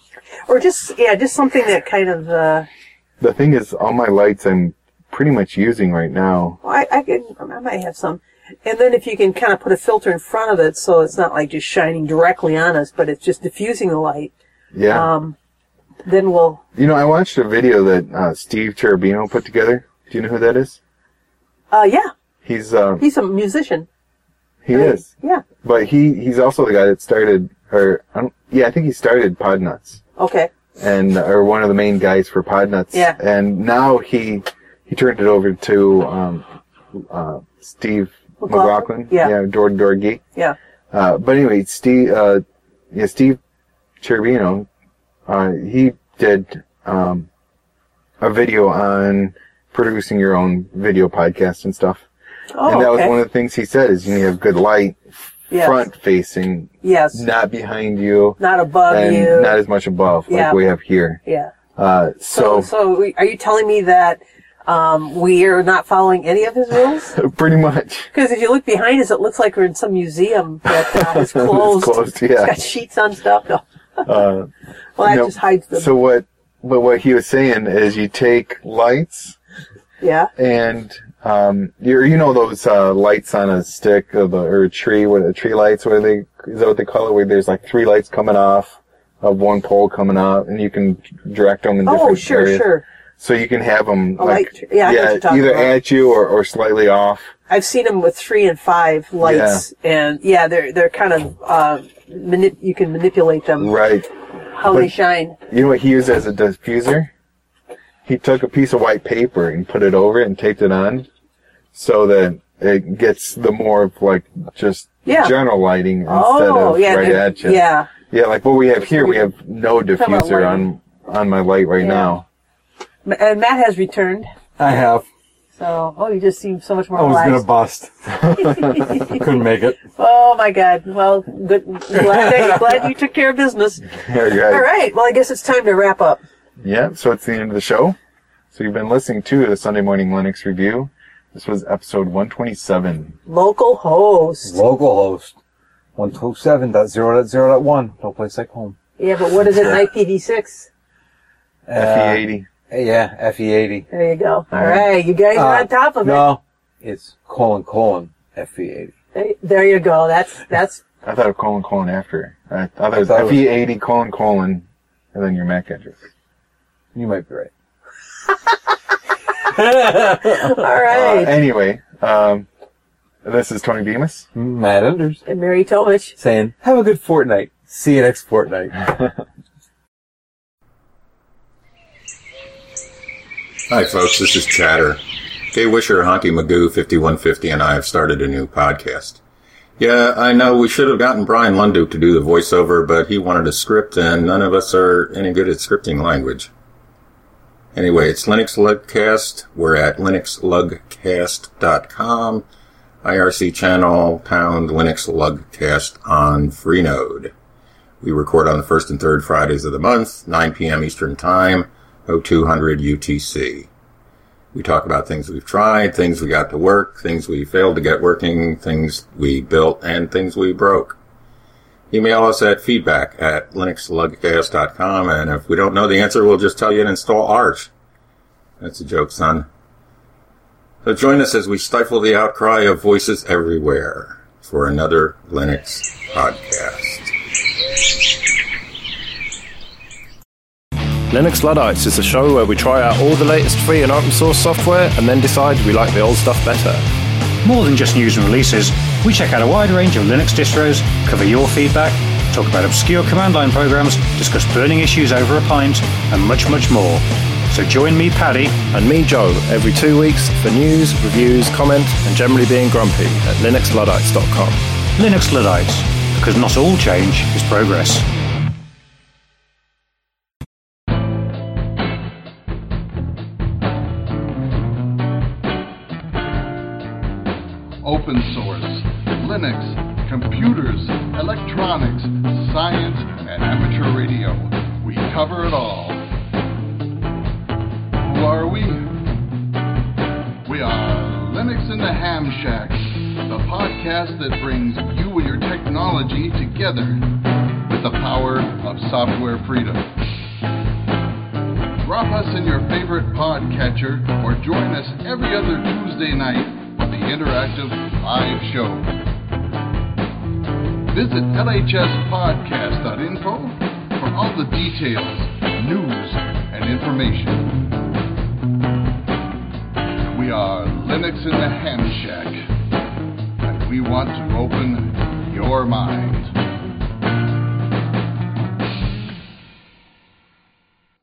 Or just yeah, just something that kind of. Uh, the thing is, all my lights I'm pretty much using right now. well, I, I can. I might have some. And then if you can kind of put a filter in front of it, so it's not like just shining directly on us, but it's just diffusing the light. Yeah. Um, then we'll. You know, I watched a video that uh, Steve Cherubino put together. Do you know who that is? Uh, yeah, He's uh, he's a musician. he is, Yeah. but he he's also the guy that started, or I don't, yeah, I think he started Podnuts, Okay. and or one of the main guys for Podnuts. Yeah. And now he he turned it over to um, uh, Steve McLaughlin? McLaughlin. Yeah. Yeah, Door to Door Geek. Yeah. Uh, but anyway, Steve, uh, yeah, Steve Cherubino, uh, he did um, a video on producing your own video podcast and stuff. Oh, and that okay. was one of the things he said is you need to have good light Yes. front facing, Yes. not behind you, Not above and you. not as much above Yeah. like we have here. Yeah. Uh, So, so, so we- are you telling me that um, we are not following any of his rules? pretty much. Because if you look behind us, it looks like we're in some museum that uh, is closed. It's closed, yeah. It's got sheets on stuff. No. Uh, Well, that no, just hides them. So what, but what he was saying is you take lights yeah. and, um, you you know those, uh, lights on a stick of a, or a tree, what a tree lights, what are they, is that what they call it, where there's like three lights coming off of one pole coming out and you can direct them in different Oh, sure, areas. sure. So you can have them A like, light tr- yeah, I know what you're talking either about. at you or, or slightly off. I've seen them with three and five lights, and yeah, they're they're kind of uh, manip- you can manipulate them Right. how But- they shine. You know what he used as a diffuser? He took a piece of white paper and put it over it and taped it on so that it gets the more of like just Yeah. general lighting instead Oh, of yeah, right they're- at you. yeah. Yeah, like what we have here, we have no Talking about diffuser on on my light right Yeah. now. M- And Matt has returned, I have. so oh, you just seem so much more I was gonna relaxed. bust. Couldn't make it. Oh my God! Well, good. Glad, that, glad you took care of business. There you go. All right. Well, I guess it's time to wrap up. Yeah, so it's the end of the show. So you've been listening to the Sunday Morning Linux Review. This was episode one twenty-seven. Local host. Local host. one twenty-seven dot zero dot zero dot one. No place like home. Yeah, but what is it? I P v six. F E eighty. Uh, yeah, F E eighty. There you go. All right, you guys are Uh, on top of No, it's colon colon F E eighty. it. There you go. That's that's. I thought of colon colon after. I thought it was thought it was- F E eighty colon colon and then your M A C address. You might be right. All Uh, right. anyway, um, this is Tony Bemis. Matt Enders And Mary Tomich. saying, have a good fortnight. See you next fortnight. Hi, folks. This is Chatter. Dave Wisher, Honky Magoo, fifty-one fifty, and I have started a new podcast. Yeah, I know we should have gotten Brian Lunduke to do the voiceover, but he wanted a script, and none of us are any good at scripting language. Anyway, it's Linux Lugcast. We're at linux lugcast dot com. I R C channel, pound Linux Lugcast on Freenode. We record on the first and third Fridays of the month, nine p.m. Eastern Time, oh two hundred U T C. We talk about things we've tried, things we got to work, things we failed to get working, things we built, and things we broke. Email us at feedback at linux lugcast dot com, and if we don't know the answer, we'll just tell you to install Arch. That's a joke, son. So join us as we stifle the outcry of voices everywhere for another Linux podcast. Linux Luddites is a show where we try out all the latest free and open source software and then decide we like the old stuff better. More than just news and releases, we check out a wide range of Linux distros, cover your feedback, talk about obscure command line programs, discuss burning issues over a pint, and much, much more. So join me, Paddy, And me, Joe, every two weeks for news, reviews, comment, and generally being grumpy at linux luddites dot com. Linux Luddites, because not all change is progress. open source, Linux, computers, electronics, science, and amateur radio. We cover it all. Who are we? We are Linux in the Ham Shack, the podcast that brings you and your technology together with the power of software freedom. Drop us in your favorite podcatcher or join us every other Tuesday night for the interactive live show. Visit L H S podcast dot info for all the details, news, and information. We are Linux in the Ham Shack, and we want to open your mind.